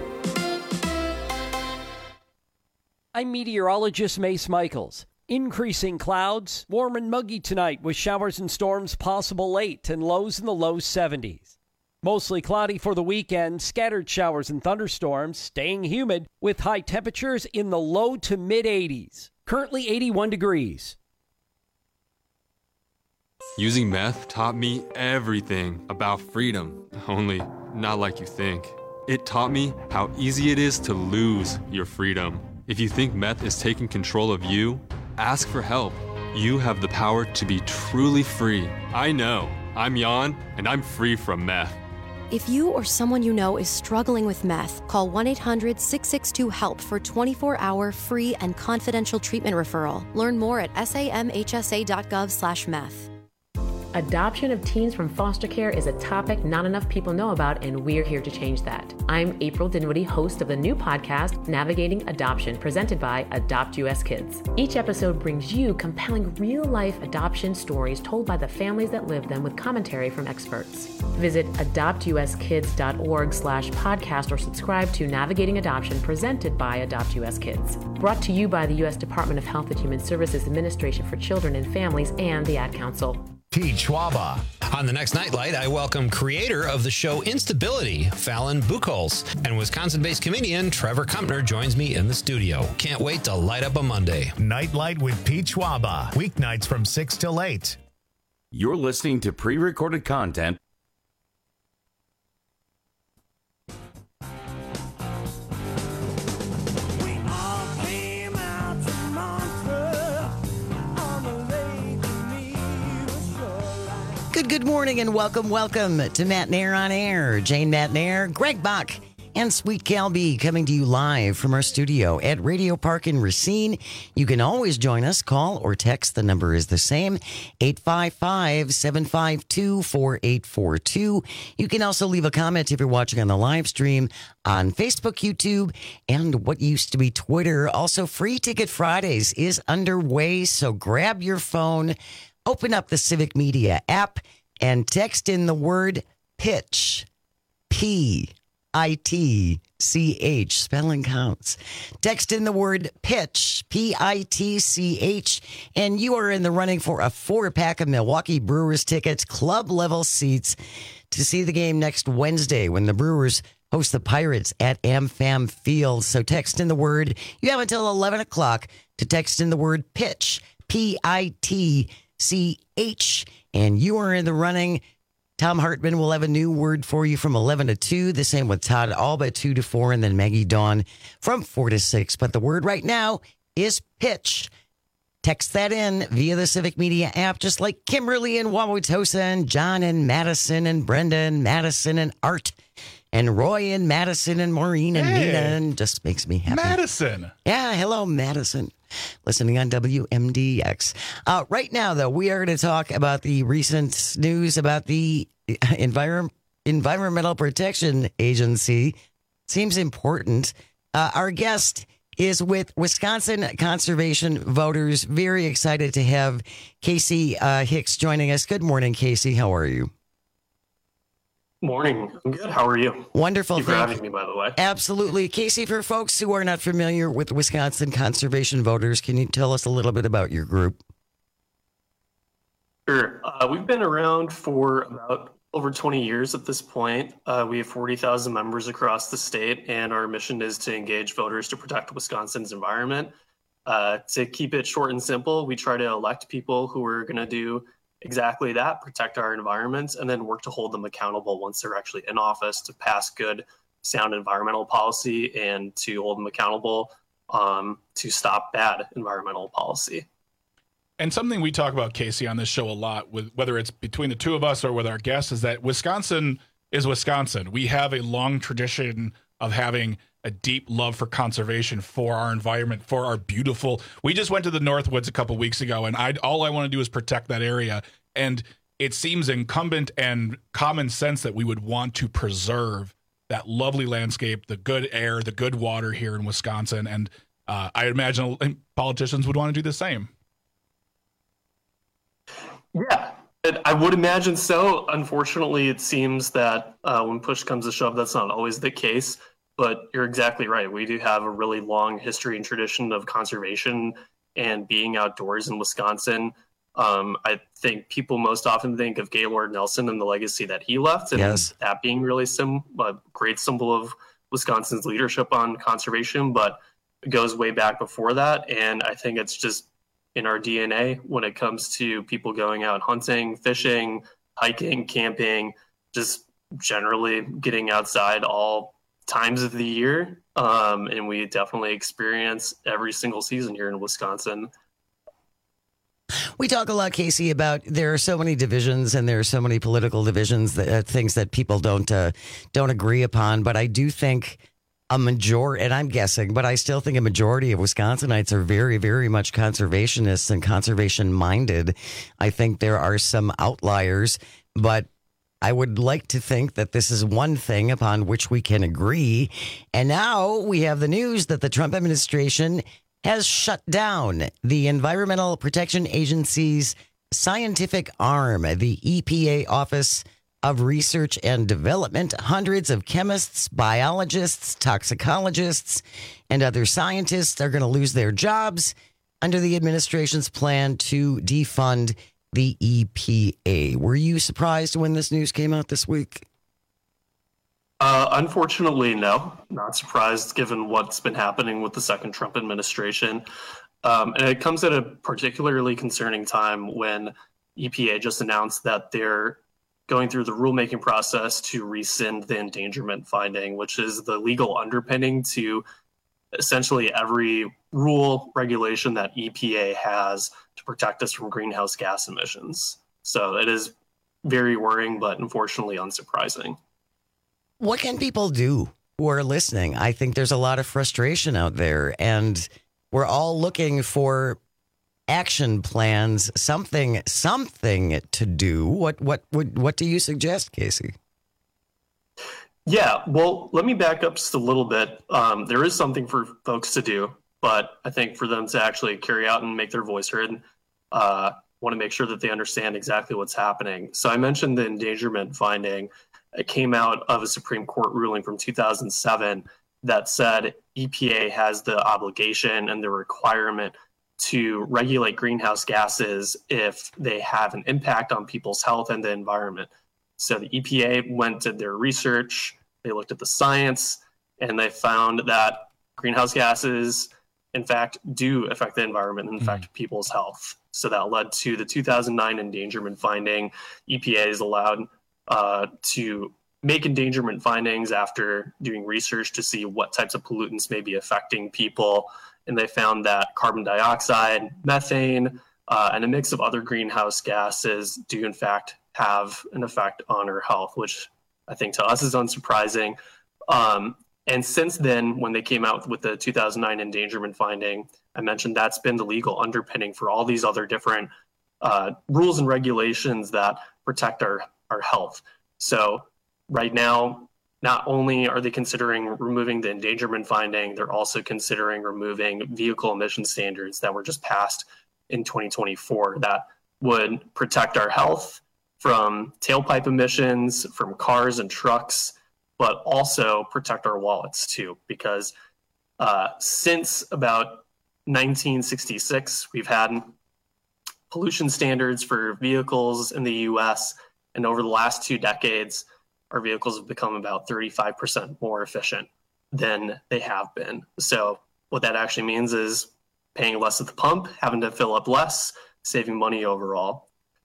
I'm meteorologist Mace Michaels. Increasing clouds, warm and muggy tonight with showers and storms possible late and lows in the low seventies. Mostly cloudy for the weekend, scattered showers and thunderstorms, staying humid with high temperatures in the low to mid eighties. Currently eighty-one degrees. Using meth taught me everything about freedom, only not like you think. It taught me how easy it is to lose your freedom. If you think meth is taking control of you, ask for help. You have the power to be truly free. I know. I'm Jan, and I'm free from meth. If you or someone you know is struggling with meth, call one eight hundred six six two HELP for twenty-four hour free and confidential treatment referral. Learn more at samhsa.gov slash meth. Adoption of teens from foster care is a topic not enough people know about, and we're here to change that. I'm April Dinwiddie, host of the new podcast, Navigating Adoption, presented by Adopt U S Kids. Each episode brings you compelling real-life adoption stories told by the families that live them with commentary from experts. Visit adoptuskids.org slash podcast or subscribe to Navigating Adoption, presented by Adopt U S Kids. Brought to you by the U S Department of Health and Human Services Administration for Children and Families and the Ad Council. Pete Schwaba. On the next Nightlight, I welcome creator of the show Instability, Fallon Buchholz, and Wisconsin-based comedian Trevor Kumpner joins me in the studio. Can't wait to light up a Monday. Nightlight with Pete Schwaba, weeknights from six till eight. You're listening to pre-recorded content. Good, good morning and welcome, welcome to Matt Nair on Air. Jane Matt Nair, Greg Bach, and Sweet Cal B coming to you live from our studio at Radio Park in Racine. You can always join us, call or text. The number is the same, eight five five, seven five two, four eight four two. You can also leave a comment if you're watching on the live stream on Facebook, YouTube, and what used to be Twitter. Also, Free Ticket Fridays is underway, so grab your phone, open up the Civic Media app, and text in the word pitch. P I T C H. Spelling counts. Text in the word pitch. P I T C H. And you are in the running for a four-pack of Milwaukee Brewers tickets, club-level seats, to see the game next Wednesday when the Brewers host the Pirates at AmFam Field. So text in the word. You have until eleven o'clock to text in the word pitch. P I T C H. And you are in the running. Tom Hartman will have a new word for you from eleven to two. The same with Todd Alba, two to four. And then Maggie Dawn from four to six. But the word right now is pitch. Text that in via the Civic Media app, just like Kimberly and Wauwatosa and John and Madison and Brenda and Madison and Art and Roy and Madison and Maureen and Hey. Nina. And just makes me happy. Madison. Yeah, hello, Madison. Listening on W M D X. Uh, right now, though, we are going to talk about the recent news about the Envir- Environmental Protection Agency. Seems important. Uh, our guest is with Wisconsin Conservation Voters. Very excited to have Casey uh, Hicks joining us. Good morning, Casey. How are you? Morning. I'm good. How are you? Wonderful. Thank you for Thank having me, by the way. Absolutely. Casey, for folks who are not familiar with Wisconsin Conservation Voters, can you tell us a little bit about your group? Sure. Uh, we've been around for about over twenty years at this point. Uh, we have forty thousand members across the state, and our mission is to engage voters to protect Wisconsin's environment. Uh, to keep it short and simple, we try to elect people who are going to do exactly that, protect our environment, and then work to hold them accountable once they're actually in office to pass good, sound environmental policy and to hold them accountable um, to stop bad environmental policy. And something we talk about, Casey, on this show a lot, with whether it's between the two of us or with our guests, is that Wisconsin is Wisconsin. We have a long tradition of having a deep love for conservation, for our environment, for our beautiful. We just went to the Northwoods a couple weeks ago, and I all I want to do is protect that area. And it seems incumbent and common sense that we would want to preserve that lovely landscape, the good air, the good water here in Wisconsin. And uh, I imagine politicians would want to do the same. Yeah, I would imagine so. Unfortunately, it seems that uh, when push comes to shove, that's not always the case. But you're exactly right. We do have a really long history and tradition of conservation and being outdoors in Wisconsin. Um, I think people most often think of Gaylord Nelson and the legacy that he left, and Yes. that being really sim- a great symbol of Wisconsin's leadership on conservation. But it goes way back before that, and I think it's just in our D N A when it comes to people going out hunting, fishing, hiking, camping, just generally getting outside all times of the year. Um, and we definitely experience every single season here in Wisconsin. We talk a lot, Casey, about there are so many divisions and there are so many political divisions, that uh, things that people don't uh, don't agree upon. But I do think a majority, and I'm guessing, but I still think a majority of Wisconsinites are very, very much conservationists and conservation minded. I think there are some outliers, but I would like to think that this is one thing upon which we can agree. And now we have the news that the Trump administration has shut down the Environmental Protection Agency's scientific arm, the E P A Office of Research and Development. Hundreds of chemists, biologists, toxicologists, and other scientists are going to lose their jobs under the administration's plan to defund the E P A. Were you surprised when this news came out this week? Uh, unfortunately, no. Not surprised given what's been happening with the second Trump administration. Um, and it comes at a particularly concerning time when E P A just announced that they're going through the rulemaking process to rescind the endangerment finding, which is the legal underpinning to essentially every rule, regulation that E P A has to protect us from greenhouse gas emissions. So it is very worrying, but unfortunately unsurprising. What can people do who are listening? I think there's a lot of frustration out there, and we're all looking for action plans, something, something to do. What, what, what, what do you suggest, Casey? Yeah, well, let me back up just a little bit. Um, there is something for folks to do, but I think for them to actually carry out and make their voice heard, uh, want to make sure that they understand exactly what's happening. So I mentioned the endangerment finding. It came out of a Supreme Court ruling from two thousand seven that said E P A has the obligation and the requirement to regulate greenhouse gases if they have an impact on people's health and the environment. So the E P A went, did their research, they looked at the science, and they found that greenhouse gases, in fact, do affect the environment and affect mm-hmm. people's health. So that led to the two thousand nine endangerment finding. E P A is allowed uh, to make endangerment findings after doing research to see what types of pollutants may be affecting people. And they found that carbon dioxide, methane, uh, and a mix of other greenhouse gases do, in fact, have an effect on our health, which I think to us is unsurprising. Um, and since then, when they came out with the two thousand nine endangerment finding, I mentioned that's been the legal underpinning for all these other different uh, rules and regulations that protect our, our health. So right now, not only are they considering removing the endangerment finding, they're also considering removing vehicle emission standards that were just passed in twenty twenty-four that would protect our health from tailpipe emissions, from cars and trucks, but also protect our wallets too. Because uh, since about nineteen sixty-six, we've had pollution standards for vehicles in the U S, and over the last two decades, our vehicles have become about thirty-five percent more efficient than they have been. So what that actually means is paying less at the pump, having to fill up less, saving money overall.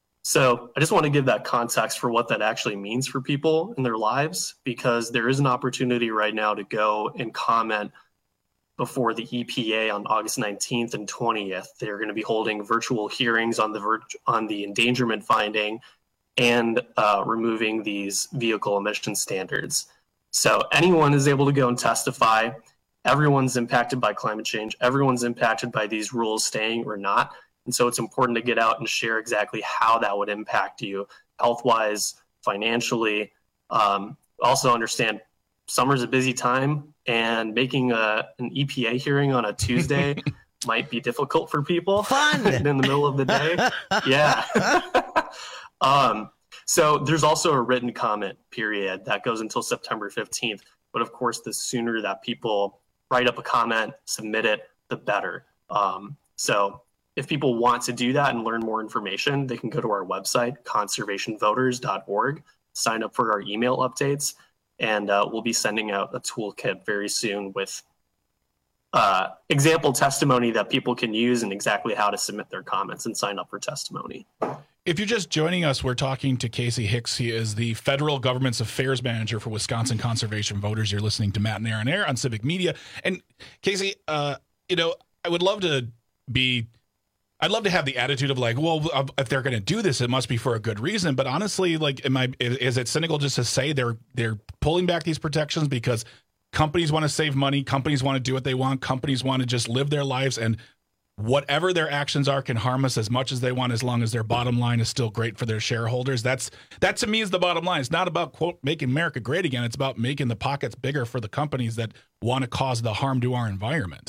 So I just want to give that context for what that actually means for people in their lives, because there is an opportunity right now to go and comment before the E P A on August nineteenth and twentieth. They're going to be holding virtual hearings on the vir- on the endangerment finding and uh, removing these vehicle emission standards. So anyone is able to go and testify. Everyone's impacted by climate change. Everyone's impacted by these rules staying or not. And so it's important to get out and share exactly how that would impact you health-wise, financially. Um, also understand summer's a busy time, and making a, an E P A hearing on a Tuesday might be difficult for people. Fun! In the middle of the day. Yeah. Um, so there's also a written comment period that goes until September fifteenth. But of course, the sooner that people write up a comment, submit it, the better. Um, so if people want to do that and learn more information, they can go to our website, conservation voters dot org, sign up for our email updates, and uh, we'll be sending out a toolkit very soon with uh, example testimony that people can use and exactly how to submit their comments and sign up for testimony. If you're just joining us, we're talking to Casey Hicks. He is the Federal Government's Affairs Manager for Wisconsin Conservation Voters. You're listening to Matt and Aaron Air on Civic Media. And Casey, uh, you know, I would love to be, I'd love to have the attitude of like, well, if they're going to do this, it must be for a good reason. But honestly, like, am I, is it cynical just to say they're they're pulling back these protections because companies want to save money, companies want to do what they want, companies want to just live their lives, and whatever their actions are can harm us as much as they want, as long as their bottom line is still great for their shareholders. That's that to me is the bottom line. It's not about, quote, making America great again. It's about making the pockets bigger for the companies that want to cause the harm to our environment.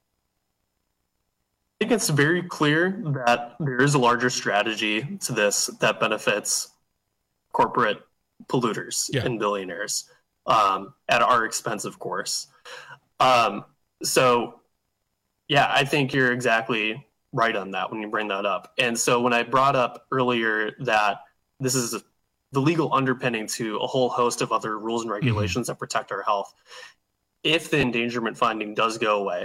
I think it's very clear that there is a larger strategy to this that benefits corporate polluters yeah. and billionaires um, at our expense, of course. Um, so Yeah, I think you're exactly right on that when you bring that up. And so when I brought up earlier that this is the legal underpinning to a whole host of other rules and regulations mm-hmm. that protect our health, if the endangerment finding does go away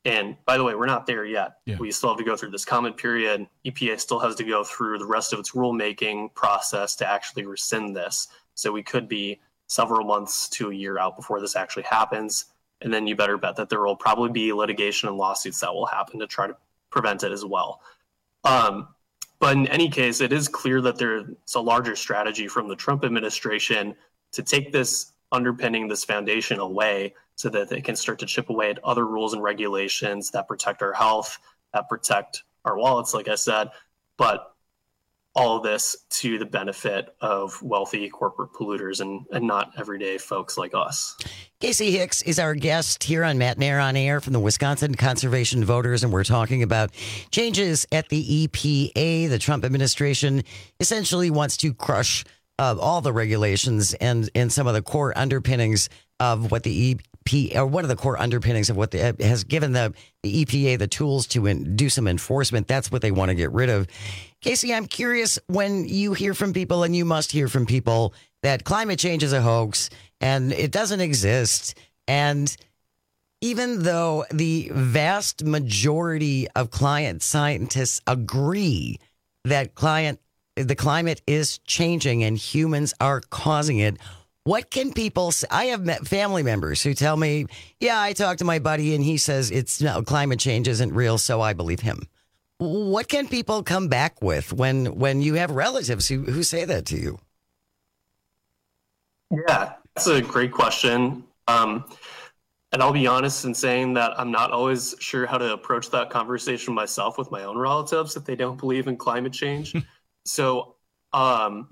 And by the way, we're not there yet. Yeah. We still have to go through this comment period. E P A still has to go through the rest of its rulemaking process to actually rescind this. So we could be several months to a year out before this actually happens. And then you better bet that there will probably be litigation and lawsuits that will happen to try to prevent it as well. Um, but in any case, it is clear that there's a larger strategy from the Trump administration to take this underpinning, this foundation away, so that they can start to chip away at other rules and regulations that protect our health, that protect our wallets, like I said, but all of this to the benefit of wealthy corporate polluters and, and not everyday folks like us. Casey Hicks is our guest here on Matt Nair on Air from the Wisconsin Conservation Voters, and we're talking about changes at the E P A. The Trump administration essentially wants to crush uh, all the regulations and, and some of the core underpinnings of what the E P A, or one of the core underpinnings of what the, has given the, the E P A the tools to in, do some enforcement. That's what they want to get rid of. Casey, I'm curious, when you hear from people, and you must hear from people, that climate change is a hoax and it doesn't exist. And even though the vast majority of climate scientists agree that client, the climate is changing and humans are causing it, what can people say? I have met family members who tell me, yeah, I talked to my buddy and he says it's no, climate change isn't real, so I believe him. What can people come back with when when you have relatives who, who say that to you? Yeah, that's a great question. Um, and I'll be honest in saying that I'm not always sure how to approach that conversation myself with my own relatives if they don't believe in climate change. so um,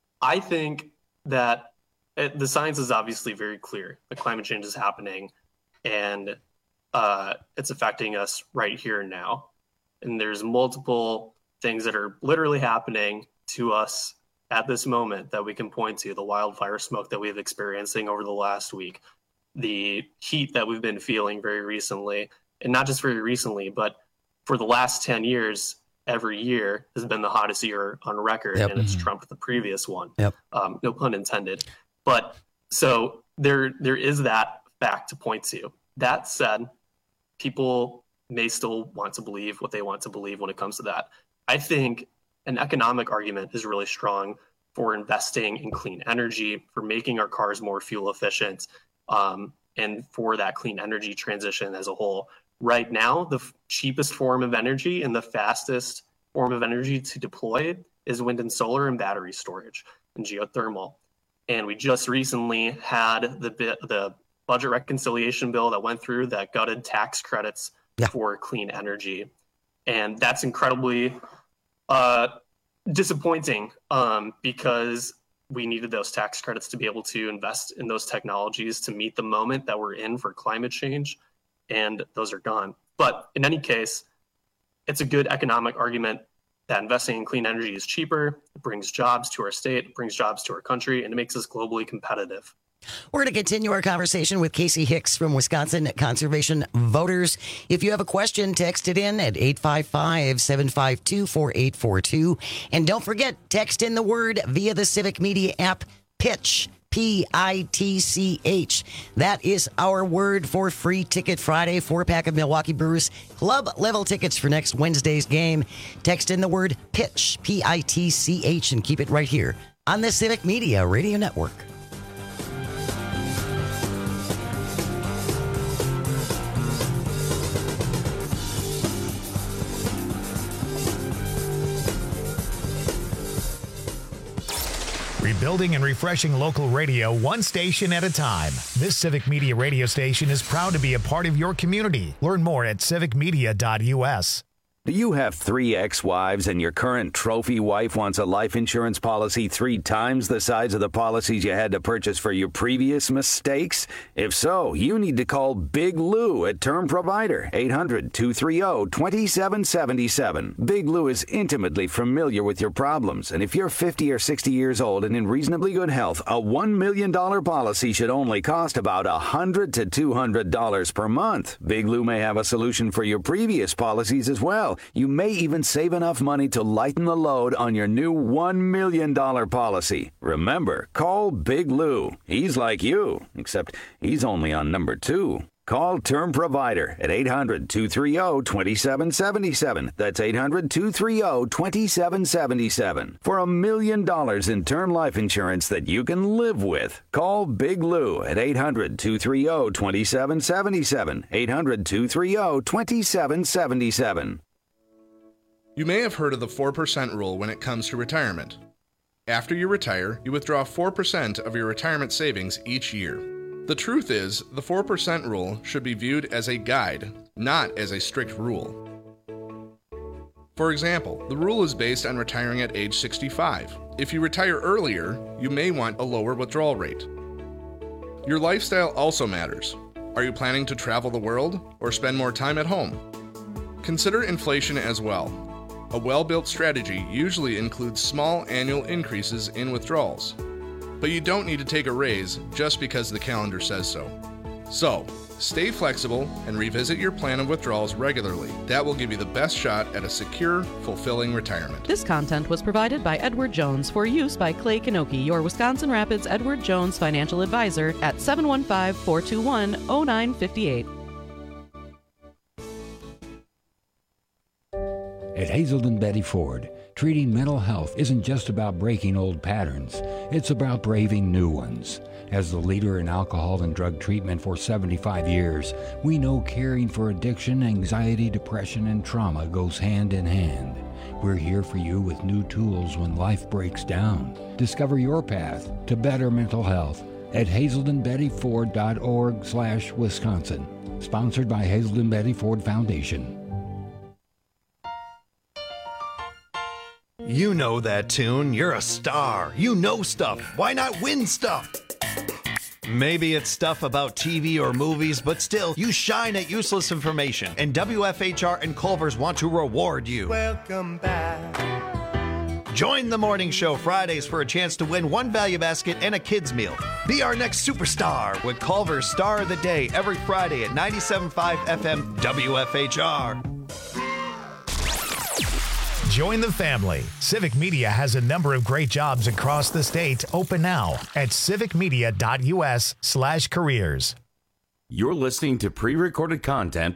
I think that it, the science is obviously very clear that climate change is happening and uh, it's affecting us right here and now. And there's multiple things that are literally happening to us at this moment that we can point to. The wildfire smoke that we've experiencing over the last week, the heat that we've been feeling very recently, and not just very recently, but for the last ten years, every year has been the hottest year on record, yep. and it's trumped the previous one. Yep. Um, no pun intended. But so there, there is that fact to point to. That said, people may still want to believe what they want to believe when it comes to that. I think an economic argument is really strong for investing in clean energy, for making our cars more fuel efficient, um, and for that clean energy transition as a whole. Right now, the f- cheapest form of energy and the fastest form of energy to deploy is wind and solar and battery storage and geothermal. And we just recently had the bit, the budget reconciliation bill that went through that gutted tax credits yeah. for clean energy. And that's incredibly uh, disappointing um, because we needed those tax credits to be able to invest in those technologies to meet the moment that we're in for climate change. And those are gone. But in any case, it's a good economic argument that investing in clean energy is cheaper, it brings jobs to our state, it brings jobs to our country, and it makes us globally competitive. We're going to continue our conversation with Casey Hicks from Wisconsin Conservation Voters. If you have a question, text it in at eight five five, seven five two, four eight four two. And don't forget, text in the word via the Civic Media app, PITCH, P I T C H. That is our word for Free Ticket Friday. Four-pack of Milwaukee Brewers club-level tickets for next Wednesday's game. Text in the word PITCH, P I T C H, and keep it right here on the Civic Media Radio Network. Rebuilding and refreshing local radio one station at a time. This Civic Media radio station is proud to be a part of your community. Learn more at civic media dot U S. Do you have three ex-wives and your current trophy wife wants a life insurance policy three times the size of the policies you had to purchase for your previous mistakes? If so, you need to call Big Lou at Term Provider, eight hundred, two three zero, two seven seven seven. Big Lou is intimately familiar with your problems, and if you're fifty or sixty years old and in reasonably good health, a one million dollars policy should only cost about one hundred to two hundred dollars per month. Big Lou may have a solution for your previous policies as well. You may even save enough money to lighten the load on your new one million dollars policy. Remember, call Big Lou. He's like you, except he's only on number two. Call Term Provider at eight hundred, two three zero, two seven seven seven. That's eight hundred, two three zero, two seven seven seven. For a million dollars in term life insurance that you can live with, call Big Lou at eight hundred, two three zero, two seven seven seven. eight hundred, two three zero, two seven seven seven. You may have heard of the four percent rule when it comes to retirement. After you retire, you withdraw four percent of your retirement savings each year. The truth is, the four percent rule should be viewed as a guide, not as a strict rule. For example, the rule is based on retiring at age sixty-five. If you retire earlier, you may want a lower withdrawal rate. Your lifestyle also matters. Are you planning to travel the world or spend more time at home? Consider inflation as well. A well-built strategy usually includes small annual increases in withdrawals. But you don't need to take a raise just because the calendar says so. So, stay flexible and revisit your plan of withdrawals regularly. That will give you the best shot at a secure, fulfilling retirement. This content was provided by Edward Jones for use by Clay Kanoki, your Wisconsin Rapids Edward Jones financial advisor at seven one five, four two one, zero nine five eight. At Hazelden Betty Ford, treating mental health isn't just about breaking old patterns, it's about braving new ones. As the leader in alcohol and drug treatment for seventy-five years, we know caring for addiction, anxiety, depression, and trauma goes hand in hand. We're here for you with new tools when life breaks down. Discover your path to better mental health at hazelden betty ford dot org slash Wisconsin. Sponsored by Hazelden Betty Ford Foundation. You know that tune. You're a star. You know stuff. Why not win stuff? Maybe it's stuff about T V or movies, but still, you shine at useless information. And W F H R and Culver's want to reward you. Welcome back. Join the morning show Fridays for a chance to win one value basket and a kid's meal. Be our next superstar with Culver's Star of the Day every Friday at ninety-seven point five F M W F H R. Join the family. Civic Media has a number of great jobs across the state open now at civic media dot U S slash careers. You're listening to pre-recorded content.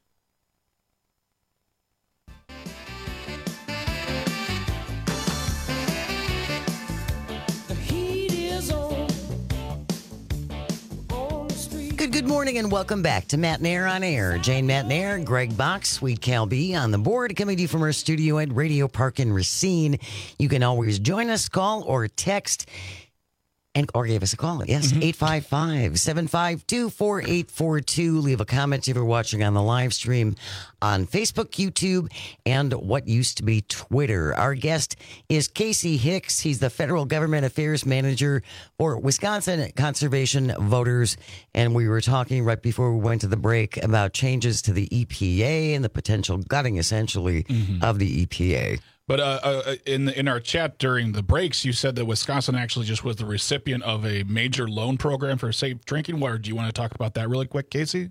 Good, good morning and welcome back to Matt Nair on Air. Jane Matt Nair, Greg Box, Sweet Cal B on the board, coming to you from our studio at Radio Park in Racine. You can always join us, call or text, and or give us a call. Yes, mm-hmm. eight five five, seven five two, four eight four two. Leave a comment if you're watching on the live stream on Facebook, YouTube, and what used to be Twitter. Our guest is Casey Hicks. He's the Federal Government Affairs Manager for Wisconsin Conservation Voters. And we were talking right before we went to the break about changes to the E P A and the potential gutting, essentially, mm-hmm. of the E P A. But uh, uh, in in our chat during the breaks, you said that Wisconsin actually just was the recipient of a major loan program for safe drinking water. Do you want to talk about that really quick, Casey?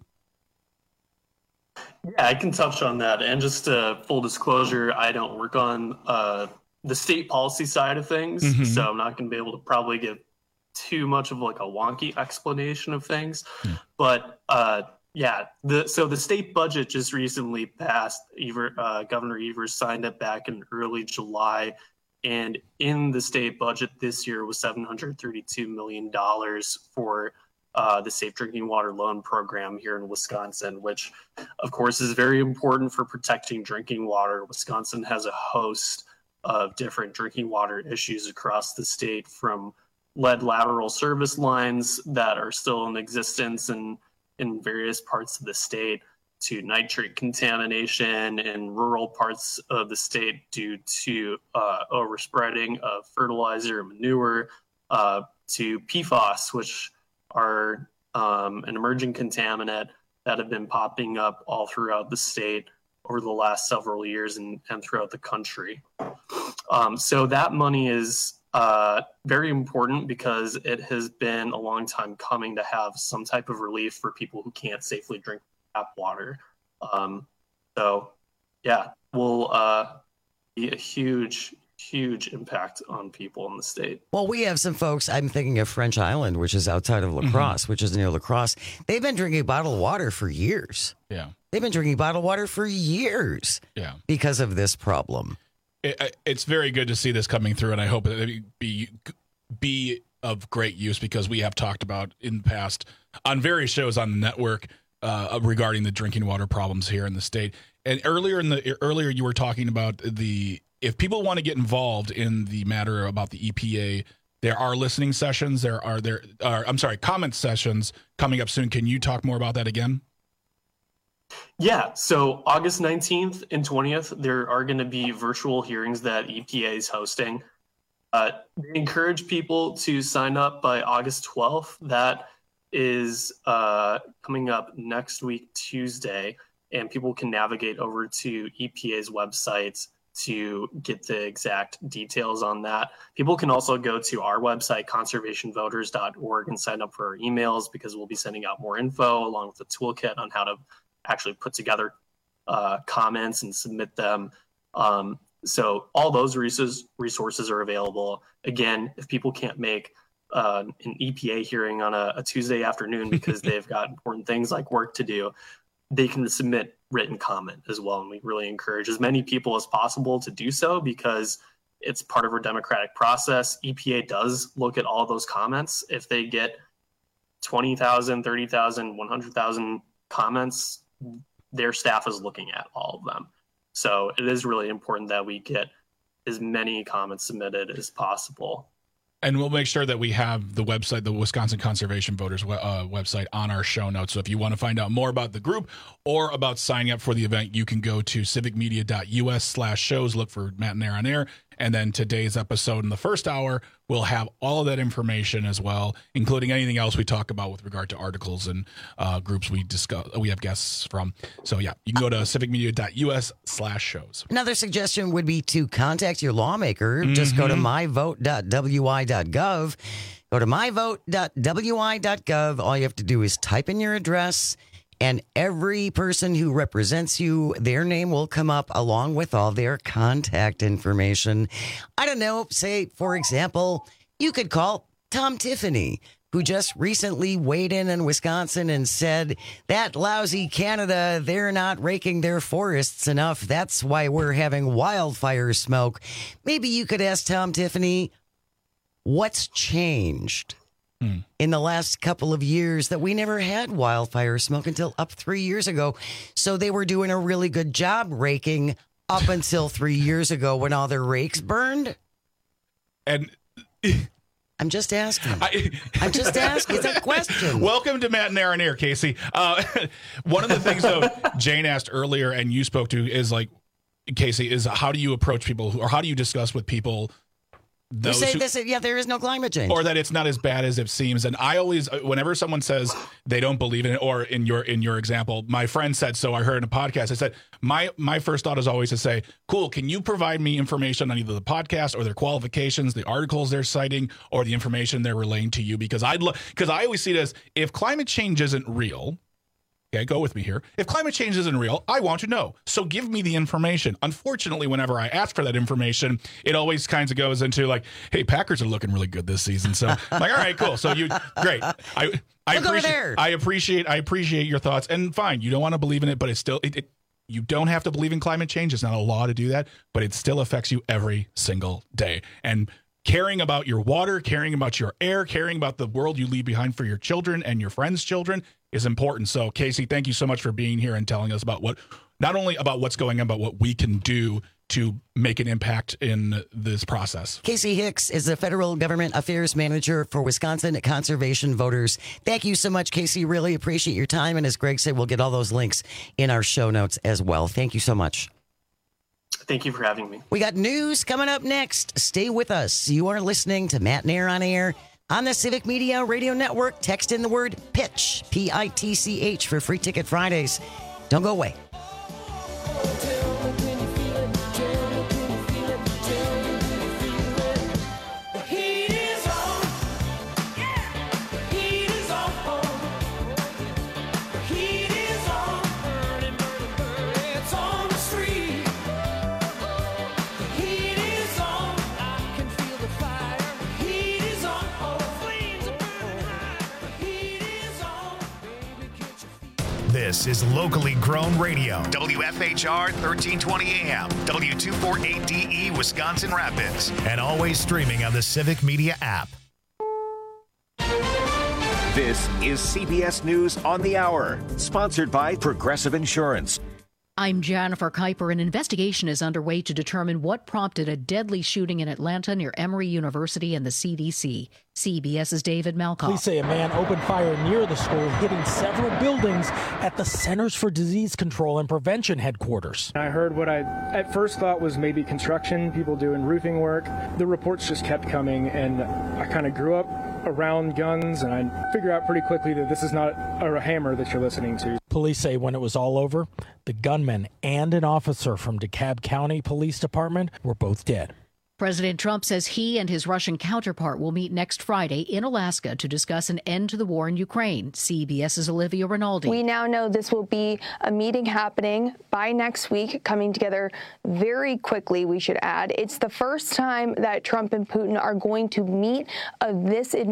Yeah, I can touch on that. And just uh, full disclosure, I don't work on uh, the state policy side of things, mm-hmm. so I'm not going to be able to probably give too much of like a wonky explanation of things. Mm. But uh, yeah, the so the state budget just recently passed. Ever, uh, Governor Evers signed it back in early July. And in the state budget this year was seven hundred thirty-two million dollars for uh, the Safe Drinking Water Loan Program here in Wisconsin, which, of course, is very important for protecting drinking water. Wisconsin has a host of different drinking water issues across the state, from lead lateral service lines that are still in existence and in various parts of the state, to nitrate contamination in rural parts of the state due to uh, overspreading of fertilizer and manure, uh, to P FAS, which are um, an emerging contaminant that have been popping up all throughout the state over the last several years and, and throughout the country. Um, so that money is Uh, very important because it has been a long time coming to have some type of relief for people who can't safely drink tap water. Um, so, yeah, will uh, be a huge, huge impact on people in the state. Well, we have some folks, I'm thinking of French Island, which is outside of La Crosse, mm-hmm. which is near La Crosse. They've been drinking bottled water for years. Yeah. They've been drinking bottled water for years. Yeah. Because of this problem. It, it's very good to see this coming through, and I hope that it be be of great use, because we have talked about in the past on various shows on the network uh, regarding the drinking water problems here in the state. And earlier in the earlier you were talking about the if people want to get involved in the matter about the E P A, there are listening sessions. There are there are I'm sorry, comment sessions coming up soon. Can you talk more about that again? Yeah, so August nineteenth and twentieth, there are going to be virtual hearings that E P A is hosting. Uh, they encourage people to sign up by August twelfth. That is uh, coming up next week, Tuesday, and people can navigate over to E P A's website to get the exact details on that. People can also go to our website, conservation voters dot org, and sign up for our emails, because we'll be sending out more info along with a toolkit on how to actually put together uh, comments and submit them. Um, so all those resources resources are available. Again, if people can't make uh, an E P A hearing on a, a Tuesday afternoon because they've got important things like work to do, they can submit written comment as well. And we really encourage as many people as possible to do so, because it's part of our democratic process. E P A does look at all those comments. If they get twenty thousand, thirty thousand, one hundred thousand comments, their staff is looking at all of them. So it is really important that we get as many comments submitted as possible. And we'll make sure that we have the website, the Wisconsin Conservation Voters uh, website, on our show notes. So if you want to find out more about the group or about signing up for the event, you can go to civicmedia.us slash shows, look for Matt and Air on Air. And then today's episode in the first hour will have all of that information as well, including anything else we talk about with regard to articles and uh, groups we discuss. We have guests from. So yeah, you can go to civicmedia.us slash shows. Another suggestion would be to contact your lawmaker. Mm-hmm. Just go to my vote dot w i dot gov. Go to my vote dot w i dot gov. All you have to do is type in your address, and every person who represents you, their name will come up along with all their contact information. I don't know, say, for example, you could call Tom Tiffany, who just recently weighed in in Wisconsin and said, that lousy Canada, they're not raking their forests enough. That's why we're having wildfire smoke. Maybe you could ask Tom Tiffany, what's changed in the last couple of years that we never had wildfire smoke until up three years ago? So they were doing a really good job raking up until three years ago when all their rakes burned. And I'm just asking. I, I'm just asking. It's a question. Welcome to Matt and Aaron here, Casey. Uh, one of the things, though, Jane asked earlier and you spoke to is like, Casey, is how do you approach people who, or how do you discuss with people You say who, this, yeah, there is no climate change. or that it's not as bad as it seems. And I always, whenever someone says they don't believe in it, or in your in your example, my friend said so, I heard in a podcast, I said, my my first thought is always to say, cool, can you provide me information on either the podcast or their qualifications, the articles they're citing, or the information they're relaying to you? Because I'd lo- because I always see it as, if climate change isn't real, okay, go with me here. If climate change isn't real, I want to know. So give me the information. Unfortunately, whenever I ask for that information, it always kind of goes into like, hey, Packers are looking really good this season. So I'm like, all right, cool. So you, great. I I Look over appreciate, there. I appreciate, I appreciate your thoughts. And fine, you don't want to believe in it, but it's still, it, it, you don't have to believe in climate change. It's not a law to do that, but it still affects you every single day. And caring about your water, caring about your air, caring about the world you leave behind for your children and your friends' children is important. So, Casey, thank you so much for being here and telling us about what, not only about what's going on, but what we can do to make an impact in this process. Casey Hicks is the Federal Government Affairs Manager for Wisconsin Conservation Voters. Thank you so much, Casey. Really appreciate your time. And as Greg said, we'll get all those links in our show notes as well. Thank you so much. Thank you for having me. We got news coming up next. Stay with us. You are listening to Matt and Air on Air on the Civic Media Radio Network. Text in the word PITCH, P I T C H, for Free Ticket Fridays. Don't go away. It's on the street. The heat is on. This is locally grown radio. W F H R thirteen twenty A M, W two forty-eight D E, Wisconsin Rapids, and always streaming on the Civic Media app. This is C B S News on the Hour, sponsored by Progressive Insurance. I'm Jennifer Kuiper. An investigation is underway to determine what prompted a deadly shooting in Atlanta near Emory University and the C D C. CBS's David Malkoff. Police say a man opened fire near the school, hitting several buildings at the Centers for Disease Control and Prevention headquarters. I heard what I at first thought was maybe construction, people doing roofing work. The reports just kept coming, and I kind of grew up around guns, and I figured out pretty quickly that this is not a hammer that you're listening to. Police say when it was all over, the gunman and an officer from DeKalb County Police Department were both dead. President Trump says he and his Russian counterpart will meet next Friday in Alaska to discuss an end to the war in Ukraine. CBS's Olivia Rinaldi. We now know this will be a meeting happening by next week, coming together very quickly, we should add. It's the first time that Trump and Putin are going to meet of this administration.